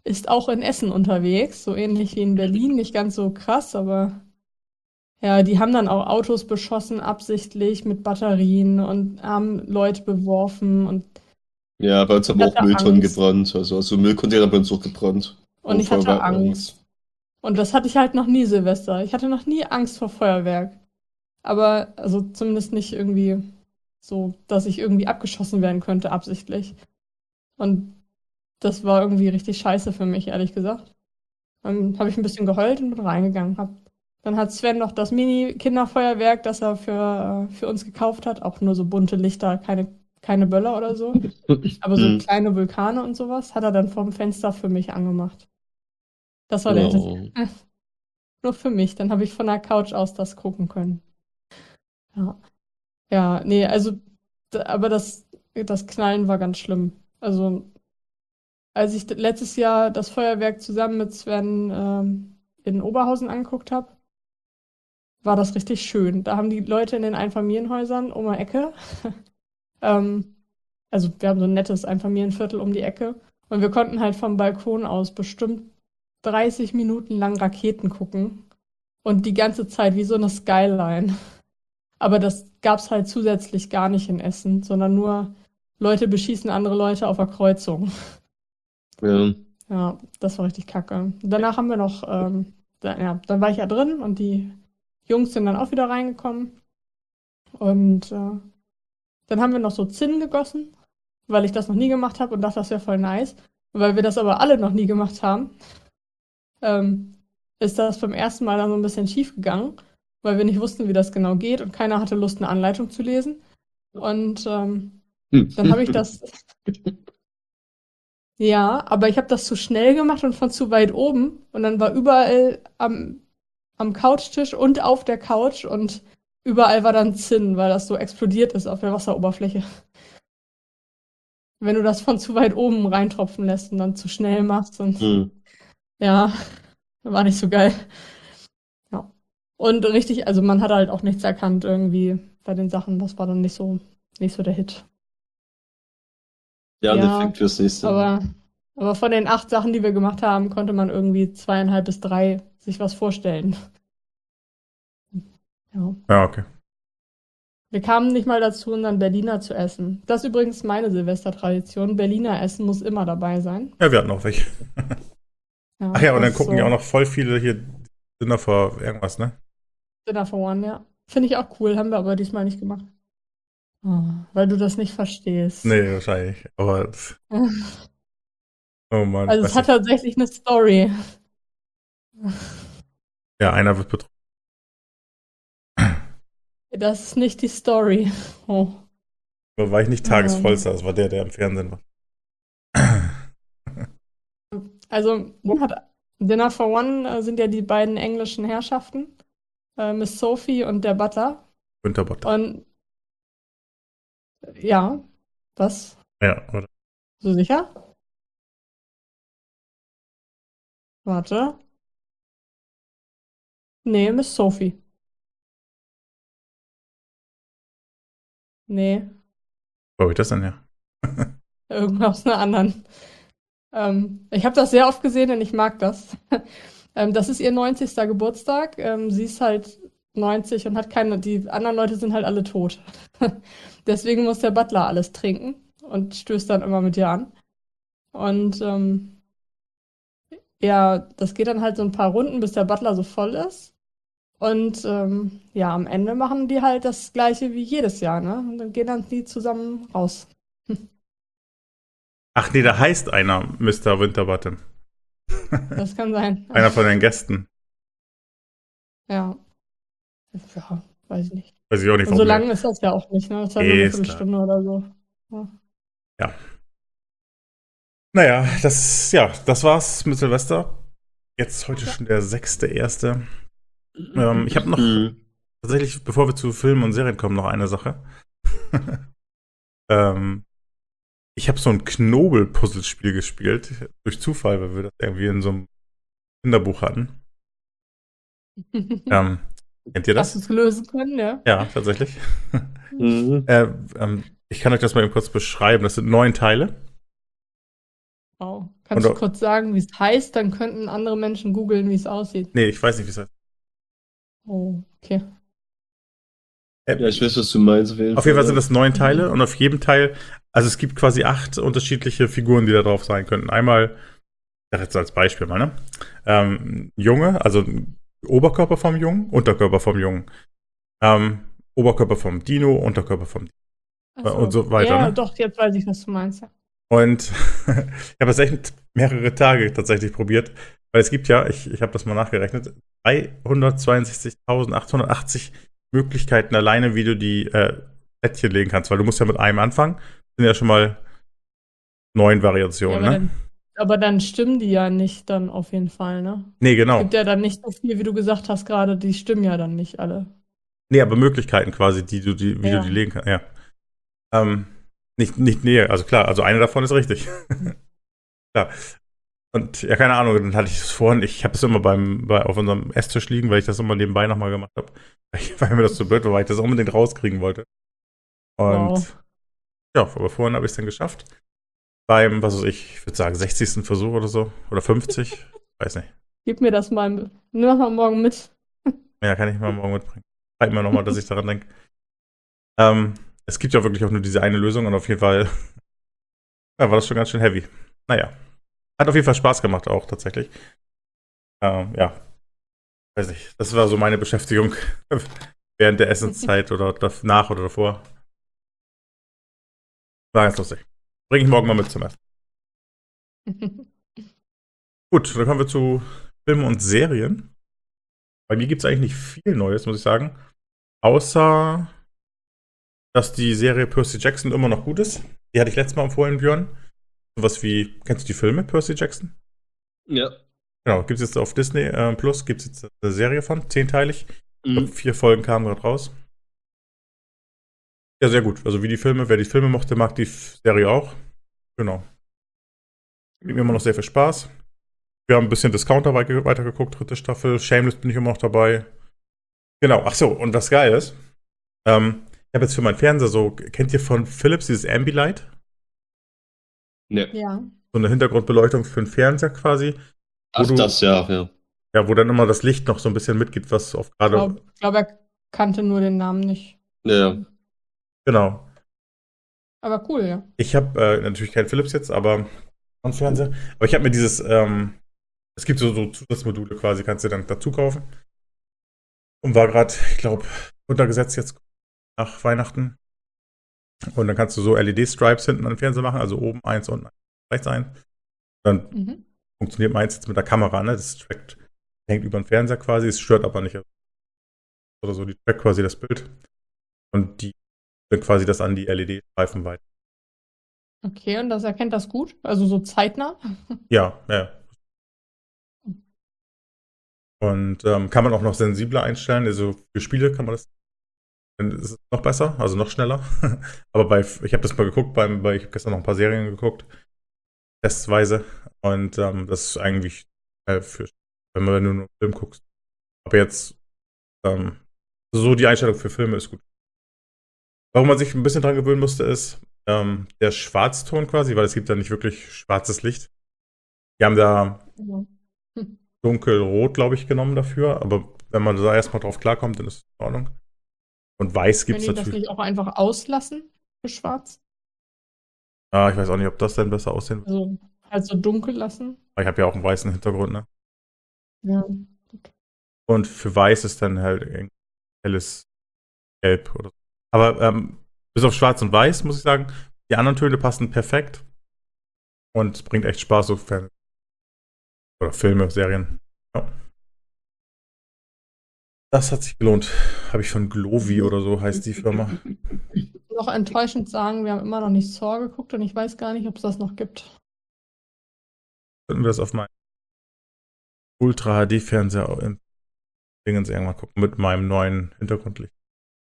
ist auch in Essen unterwegs, so ähnlich wie in Berlin, nicht ganz so krass, aber ja, die haben dann auch Autos beschossen, absichtlich mit Batterien und haben Leute beworfen und Ja, bei uns haben Ich auch hatte Mülltonnen Angst. gebrannt. Also, also Müllcontainer bei uns auch gebrannt. und Wo ich hatte Feuerwehr- Angst. Und das hatte ich halt noch nie, Silvester. Ich hatte noch nie Angst vor Feuerwerk. Aber, also zumindest nicht irgendwie so, dass ich irgendwie abgeschossen werden könnte, absichtlich. Und das war irgendwie richtig scheiße für mich, ehrlich gesagt. Dann habe ich ein bisschen geheult und bin reingegangen. Hab, dann hat Sven noch das Mini-Kinderfeuerwerk, das er für, äh, für uns gekauft hat. Auch nur so bunte Lichter, keine, keine Böller oder so. Aber so Hm. kleine Vulkane und sowas hat er dann vorm Fenster für mich angemacht. Das war der Oh. Nur für mich. Dann habe ich von der Couch aus das gucken können. Ja, ja, nee, also, d- aber das, das Knallen war ganz schlimm. Also, als ich d- letztes Jahr das Feuerwerk zusammen mit Sven ähm, in Oberhausen angeguckt habe, war das richtig schön. Da haben die Leute in den Einfamilienhäusern um die Ecke, ähm, also wir haben so ein nettes Einfamilienviertel um die Ecke und wir konnten halt vom Balkon aus bestimmt dreißig Minuten lang Raketen gucken und die ganze Zeit wie so eine Skyline. Aber das gab's halt zusätzlich gar nicht in Essen, sondern nur Leute beschießen andere Leute auf der Kreuzung. Ja. Ja, das war richtig kacke. Danach haben wir noch, ähm, da, ja, dann war ich ja drin und die Jungs sind dann auch wieder reingekommen. Und äh, dann haben wir noch so Zinnen gegossen, weil ich das noch nie gemacht habe und dachte, das wäre voll nice. Und weil wir das aber alle noch nie gemacht haben, ähm, ist das beim ersten Mal dann so ein bisschen schief gegangen, weil wir nicht wussten, wie das genau geht und keiner hatte Lust, eine Anleitung zu lesen. Und ähm, Hm. dann habe ich das, ja, aber ich habe das zu schnell gemacht und von zu weit oben. Und dann war überall am, am Couchtisch und auf der Couch und überall war dann Zinn, weil das so explodiert ist auf der Wasseroberfläche. Wenn du das von zu weit oben reintropfen lässt und dann zu schnell machst und Hm. ja, war nicht so geil. Ja. Und richtig, also man hat halt auch nichts erkannt irgendwie bei den Sachen. Das war dann nicht so, nicht so der Hit. Ja, ein Ja, Effekt fürs nächste Mal. Aber, aber von den acht Sachen, die wir gemacht haben, konnte man irgendwie zweieinhalb bis drei sich was vorstellen. Ja. Ja, okay. Wir kamen nicht mal dazu, unseren Berliner zu essen. Das ist übrigens meine Silvestertradition. Berliner Essen muss immer dabei sein. Ja, wir hatten auch welche. Ja, Ach ja, und das dann ist gucken so ja auch noch voll viele hier Dinner for irgendwas, ne? Dinner for One, ja. Finde ich auch cool, haben wir aber diesmal nicht gemacht. Oh, weil du das nicht verstehst. Nee, wahrscheinlich. Aber, das- oh Mann. Also es weiß hat nicht. tatsächlich eine Story. Ja, einer wird betroffen. Das ist nicht die Story. Oh. Aber war ich nicht Ähm. tagesvollster, das war der, der im Fernsehen war. Also hat Dinner for One äh, sind ja die beiden englischen Herrschaften, äh, Miss Sophie und der Butler. Winterbott. Und ja, was? Ja, oder? So sicher? Warte. Nee, Miss Sophie. Nee, Wo hab ich das denn her? irgendwas aus einer anderen. Ähm, ich habe das sehr oft gesehen und ich mag das. ähm, das ist ihr neunzigster Geburtstag. Ähm, sie ist halt neunzig und hat keine, die anderen Leute sind halt alle tot. Deswegen muss der Butler alles trinken und stößt dann immer mit ihr an. Und ähm, ja, das geht dann halt so ein paar Runden, bis der Butler so voll ist. Und ähm, ja, am Ende machen die halt das Gleiche wie jedes Jahr, ne? Und dann gehen dann die zusammen raus. Ach nee, da heißt einer Mister Winterbottom. Das kann sein. Einer von den Gästen. Ja. Ja, weiß ich nicht. Weiß ich auch nicht, Und so warum. lang ist das ja auch nicht, ne? Das ist halt nur eine Ist klar. Viertelstunde oder so. Ja. Ja. Naja, das, ja, das war's mit Silvester. Jetzt heute schon der sechste erste. Ähm, ich habe noch Hm. tatsächlich, bevor wir zu Filmen und Serien kommen, noch eine Sache. ähm, ich habe so ein Knobel-Puzzlespiel gespielt, durch Zufall, weil wir das irgendwie in so einem Kinderbuch hatten. Ähm, kennt ihr Hast du das? es lösen können, ja? Ja, tatsächlich. Mhm. äh, ähm, ich kann euch das mal eben kurz beschreiben. Das sind neun Teile. Wow. Kannst du Und- kurz sagen, wie es heißt? Dann könnten andere Menschen googeln, wie es aussieht. Nee, ich weiß nicht, wie es heißt. Oh, okay. Äh, Ja, ich weiß, was du meinst. Auf jeden Auf jeden Fall Fall, sind das neun Teile und auf jedem Teil, also es gibt quasi acht unterschiedliche Figuren, die da drauf sein könnten. Einmal, ich sag jetzt als Beispiel mal, ne? Ähm, Junge, also Oberkörper vom Jungen, Unterkörper vom Jungen. Ähm, Oberkörper vom Dino, Unterkörper vom Dino. Ach so. Und so weiter, Ja, ne? doch, jetzt weiß ich, was du meinst. Ja. Und ich habe das echt mehrere Tage tatsächlich probiert, weil es gibt ja, ich, ich habe das mal nachgerechnet, dreihundertzweiundsechzigtausendachthundertachtzig Möglichkeiten alleine, wie du die äh, Plättchen legen kannst, weil du musst ja mit einem anfangen. Das sind ja schon mal neun Ja, Variationen, aber, ne? dann, aber dann stimmen die ja nicht dann auf jeden Fall, ne? Nee, Es genau. gibt ja dann nicht so viel, wie du gesagt hast gerade, die stimmen ja dann nicht alle. Nee, aber Möglichkeiten quasi, die du die, wie Ja. du die legen kannst. Ja. Ähm, nicht, nicht näher, also klar, also eine davon ist richtig. Klar. Und ja, keine Ahnung, dann hatte ich es vorhin, ich habe es immer beim, bei, auf unserem Esstisch liegen, weil ich das immer nebenbei nochmal gemacht habe. Weil mir das so blöd war, weil ich das unbedingt rauskriegen wollte. Und Wow. ja, aber vorhin habe ich es dann geschafft. Beim, was weiß ich, ich würde sagen, sechzigsten Versuch oder so. Oder fünfzig. Weiß nicht. Gib mir das mal, nimm das mal morgen mit. Ja, kann ich mal morgen mitbringen. Zeig mir nochmal, dass ich daran denke. Ähm, es gibt ja wirklich auch nur diese eine Lösung und auf jeden Fall ja, war das schon ganz schön heavy. Naja. Hat auf jeden Fall Spaß gemacht auch tatsächlich. Ähm, ja. Weiß nicht. Das war so meine Beschäftigung während der Essenszeit oder nach oder davor. War ganz lustig. Bring ich morgen mal mit zum Essen. Gut, dann kommen wir zu Filmen und Serien. Bei mir gibt es eigentlich nicht viel Neues, muss ich sagen. Außer, dass die Serie Percy Jackson immer noch gut ist. Die hatte ich letztes Mal empfohlen, Björn. Sowas wie, kennst du die Filme Percy Jackson? Ja. Genau, gibt es jetzt auf Disney äh, Plus, gibt es jetzt eine Serie von, zehnteilig. Ich Mhm. glaube, vier Folgen kamen gerade raus. Ja, sehr gut. Also wie die Filme, wer die Filme mochte, mag die Serie auch. Genau. Gibt mir immer noch sehr viel Spaß. Wir haben ein bisschen Discounter weiter- weitergeguckt, dritte Staffel. Shameless bin ich immer noch dabei. Genau, ach so, und was geil ist, ähm, ich habe jetzt für meinen Fernseher so, kennt ihr von Philips dieses Ambilight? Ne. Ja. So eine Hintergrundbeleuchtung für den Fernseher quasi. Ach, du- das ja, ja. Ja, wo dann immer das Licht noch so ein bisschen mitgeht, was auf Ich gerade. glaube, glaub, er kannte nur den Namen nicht. Ja, ja. Genau. Aber cool, ja. Ich habe äh, natürlich keinen Philips jetzt, aber einen Fernseher. Aber ich habe mir dieses, ähm, es gibt so, so Zusatzmodule quasi, kannst du dann dazu kaufen. Und war gerade, ich glaube, runtergesetzt jetzt nach Weihnachten. Und dann kannst du so L E D-Stripes hinten an den Fernseher machen, also oben eins und rechts eins. Dann Mhm. funktioniert meins jetzt mit der Kamera, ne? Das trackt, hängt über den Fernseher quasi, es stört aber nicht. Oder so, die trackt quasi das Bild. Und die dann quasi das an die L E D-Streifen weiter. Okay, und das erkennt das gut? Also so zeitnah? Ja, ja. Und ähm, kann man auch noch sensibler einstellen. Also für Spiele kann man das. Dann ist es noch besser, also noch schneller. Aber bei, ich habe das mal geguckt, beim, bei, ich habe gestern noch ein paar Serien geguckt, testweise. Und ähm, das ist eigentlich äh, für, wenn man nur einen Film guckst. Aber jetzt, ähm, so die Einstellung für Filme ist gut. Warum man sich ein bisschen dran gewöhnen musste, ist ähm, der Schwarzton quasi, weil es gibt da nicht wirklich schwarzes Licht. Die haben da Ja. Hm. dunkelrot, glaube ich, genommen dafür. Aber wenn man da erstmal drauf klarkommt, dann ist es in Ordnung. Und weiß gibt Können es die das natürlich. nicht auch einfach auslassen für schwarz? Ah, ich weiß auch nicht, ob das denn besser aussehen wird. Also halt so dunkel lassen? Aber ich habe ja auch einen weißen Hintergrund, ne? Ja. Und für weiß ist dann halt ein helles Gelb oder so. Aber ähm, bis auf Schwarz und Weiß, muss ich sagen, die anderen Töne passen perfekt. Und es bringt echt Spaß, so Fernsehen. Oder Filme, Serien. Ja. Das hat sich gelohnt. Habe ich von Glovi oder so heißt die Firma. Noch enttäuschend sagen, wir haben immer noch nicht Saw geguckt und ich weiß gar nicht, ob es das noch gibt. Könnten wir das auf meinem Ultra H D-Fernseher in Dingens irgendwann gucken mit meinem neuen Hintergrundlicht.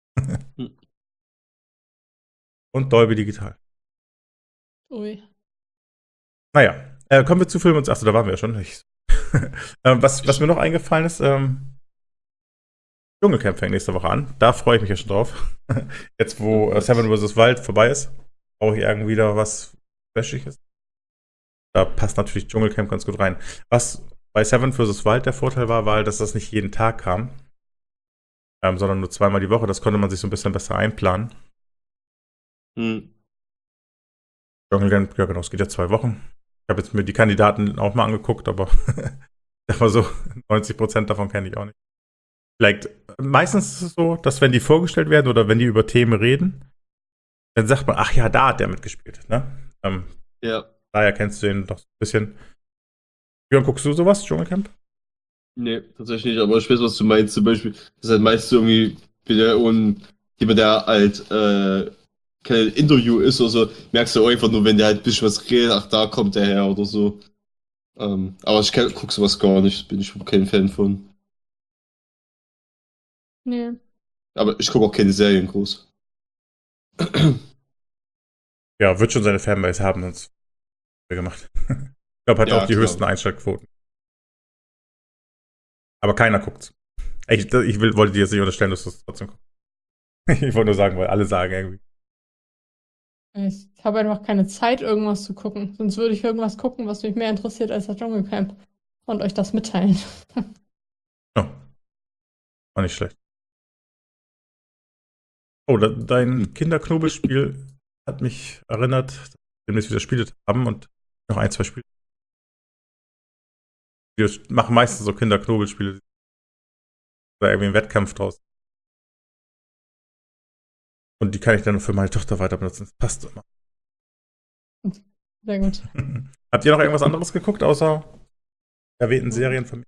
Und Dolby Digital. Ui. Naja, äh, kommen wir zu Filmen und. Achso, da waren wir ja schon. Ich, ähm, was, was mir noch eingefallen ist, ähm, Dschungelcamp fängt nächste Woche an. Da freue ich mich ja schon drauf. Jetzt, wo äh, Seven versus. Wild vorbei ist, brauche ich irgendwie wieder was Flashiges. Da passt natürlich Dschungelcamp ganz gut rein. Was bei Seven versus. Wild der Vorteil war, war halt, dass das nicht jeden Tag kam, ähm, sondern nur zweimal die Woche. Das konnte man sich so ein bisschen besser einplanen. Hm. Dschungelcamp, ja genau, es geht ja zwei Wochen. Ich habe jetzt mir die Kandidaten auch mal angeguckt, aber sag mal so, neunzig Prozent davon kenne ich auch nicht. Vielleicht, meistens ist es so, dass wenn die vorgestellt werden oder wenn die über Themen reden, dann sagt man, ach ja, da hat der mitgespielt. Ne? Ähm, Ja. daher kennst du ihn doch so ein bisschen. Björn, guckst du sowas, Dschungelcamp? Nee, tatsächlich nicht, aber ich weiß, was du meinst. Zum Beispiel, das ist halt meist so irgendwie wieder und jemand, der halt äh, kein Interview ist oder so, merkst du einfach nur, wenn der halt ein bisschen was redet, ach, da kommt der her oder so. Ähm, aber ich kenn, guck sowas gar nicht, bin ich kein Fan von. Nee. Aber ich gucke auch keine Serien groß. Ja, wird schon seine Fanbase haben, sonst gemacht. Ich glaube, hat Ja, auch die klar. höchsten Einschaltquoten. Aber keiner guckt. Ich, ich will, wollte dir jetzt nicht unterstellen, dass du es trotzdem guckst. Ich wollte nur sagen, weil alle sagen irgendwie. Ich habe einfach keine Zeit, irgendwas zu gucken. Sonst würde ich irgendwas gucken, was mich mehr interessiert als das Dschungelcamp. Und euch das mitteilen. Ja. War nicht schlecht. Oh, da, dein Kinderknobelspiel hat mich erinnert, dass wir demnächst wieder Spiele haben und noch ein, zwei Spiele. Wir machen meistens so Kinderknobelspiele. Da irgendwie einen Wettkampf draus. Und die kann ich dann für meine Tochter weiter benutzen. Das passt immer. Sehr gut. Habt ihr noch irgendwas anderes geguckt, außer erwähnten Serien von mir?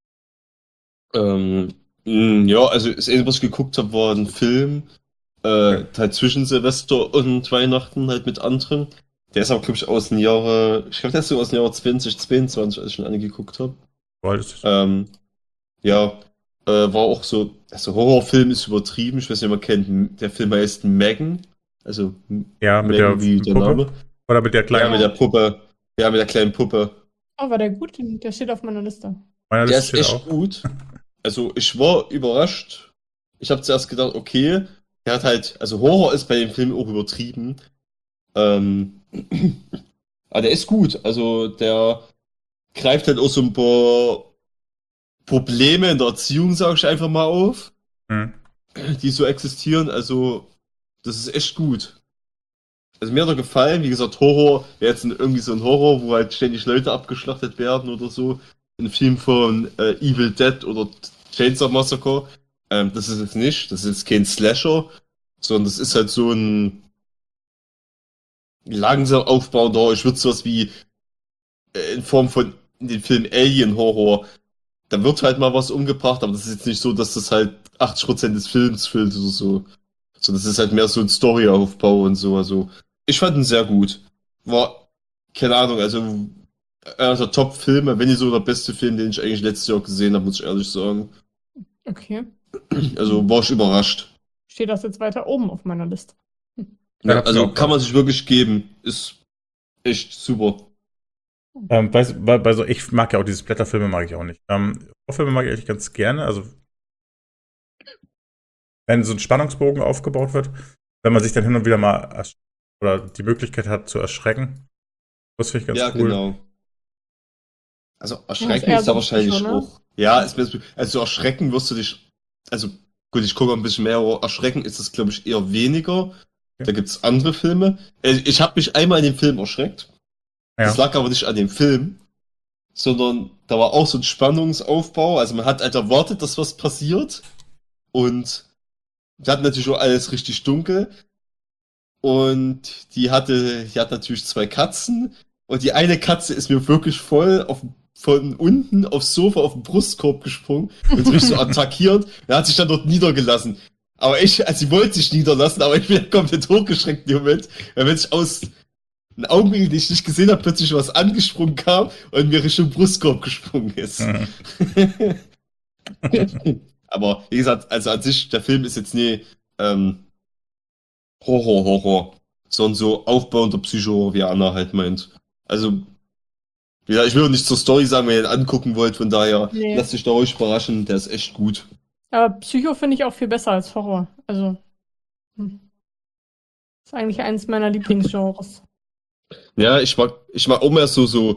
Ähm, mh, ja, also das Einzige, was ich geguckt habe, war ein Film, äh, halt zwischen Silvester und Weihnachten halt mit anderen. Der ist aber, glaube ich, aus dem Jahre, ich glaube, der ist so aus dem Jahre zwanzig zweiundzwanzig, als ich schon angeguckt habe. Wolltest du? Ähm, ja, äh, war auch so, also Horrorfilm ist übertrieben, ich weiß nicht, ob man kennt, der Film heißt Megan, also Ja, mit Megan der wie der Puppe? Name. Oder mit der Ja, kleinen? mit der Puppe, ja, mit der kleinen Puppe. Oh, war der gut? Der steht auf meiner Liste. Meiner Der Liste ist steht echt auch. gut. Also ich war überrascht. Ich habe zuerst gedacht, okay, der hat halt, also Horror ist bei dem Film auch übertrieben. Ähm, aber der ist gut. Also der greift halt auch so ein paar Probleme in der Erziehung, sag ich einfach mal auf, Hm. die so existieren. Also das ist echt gut. Also mir hat er gefallen, wie gesagt, Horror, wäre jetzt ein- irgendwie so ein Horror, wo halt ständig Leute abgeschlachtet werden oder so. Ein Film von äh, Evil Dead oder Chainsaw Massacre. Ähm, das ist es nicht, das ist jetzt kein Slasher, sondern das ist halt so ein langsam aufbauender, ich würde sowas wie äh, in Form von den Film Alien Horror. Da wird halt mal was umgebracht, aber das ist jetzt nicht so, dass das halt achtzig Prozent des Films füllt oder so. So, das ist halt mehr so ein Storyaufbau und so. Also, ich fand ihn sehr gut. War, keine Ahnung, also, einer der Top-Filme, wenn nicht so der beste Film, den ich eigentlich letztes Jahr gesehen habe, muss ich ehrlich sagen. Okay. Also, war ich überrascht. Steht das jetzt weiter oben auf meiner Liste? Ja, Ja, hab's mir also, auch kann man gedacht. sich wirklich geben. Ist echt super. Ähm, bei, bei, bei so, ich mag ja auch diese Blätterfilme, mag ich auch nicht. Ähm, Horrorfilme mag ich eigentlich ganz gerne. Also, wenn so ein Spannungsbogen aufgebaut wird, wenn man sich dann hin und wieder mal ersch- oder die Möglichkeit hat zu erschrecken, das finde ich ganz Ja, cool. genau. Also, Ja, erschrecken eher ist da so wahrscheinlich Psycho, ne? auch. Ja, ist mir, also erschrecken wirst du dich. Also, gut, ich gucke ein bisschen mehr, aber erschrecken ist es, glaube ich, eher weniger. Da gibt's andere Filme. Äh, Ich habe mich einmal in dem Film erschreckt. Das Ja. lag aber nicht an dem Film, sondern da war auch so ein Spannungsaufbau. Also man hat halt erwartet, dass was passiert. Und wir hatten natürlich auch alles richtig dunkel. Und die hatte, die hat natürlich zwei Katzen. Und die eine Katze ist mir wirklich voll auf, von unten aufs Sofa auf den Brustkorb gesprungen und richtig so attackiert. Er hat sich dann dort niedergelassen. Aber ich, also sie wollte sich niederlassen, aber ich bin komplett hochgeschreckt in dem Moment. Weil wenn ich aus einem Augenblick, den ich nicht gesehen habe, plötzlich was angesprungen kam und mir Richtung Brustkorb gesprungen ist. Mhm. Aber wie gesagt, also an sich, der Film ist jetzt nie ähm, Horror, Horror, sondern so aufbauender Psycho, wie Anna halt meint. Also, wie gesagt, ich will auch nicht zur Story sagen, wenn ihr ihn angucken wollt, von daher Nee. lasst euch da ruhig überraschen, der ist echt gut. Aber Psycho finde ich auch viel besser als Horror. Also, hm. Ist eigentlich eines meiner Lieblingsgenres. Ja, ich mag, ich mag auch mehr so, so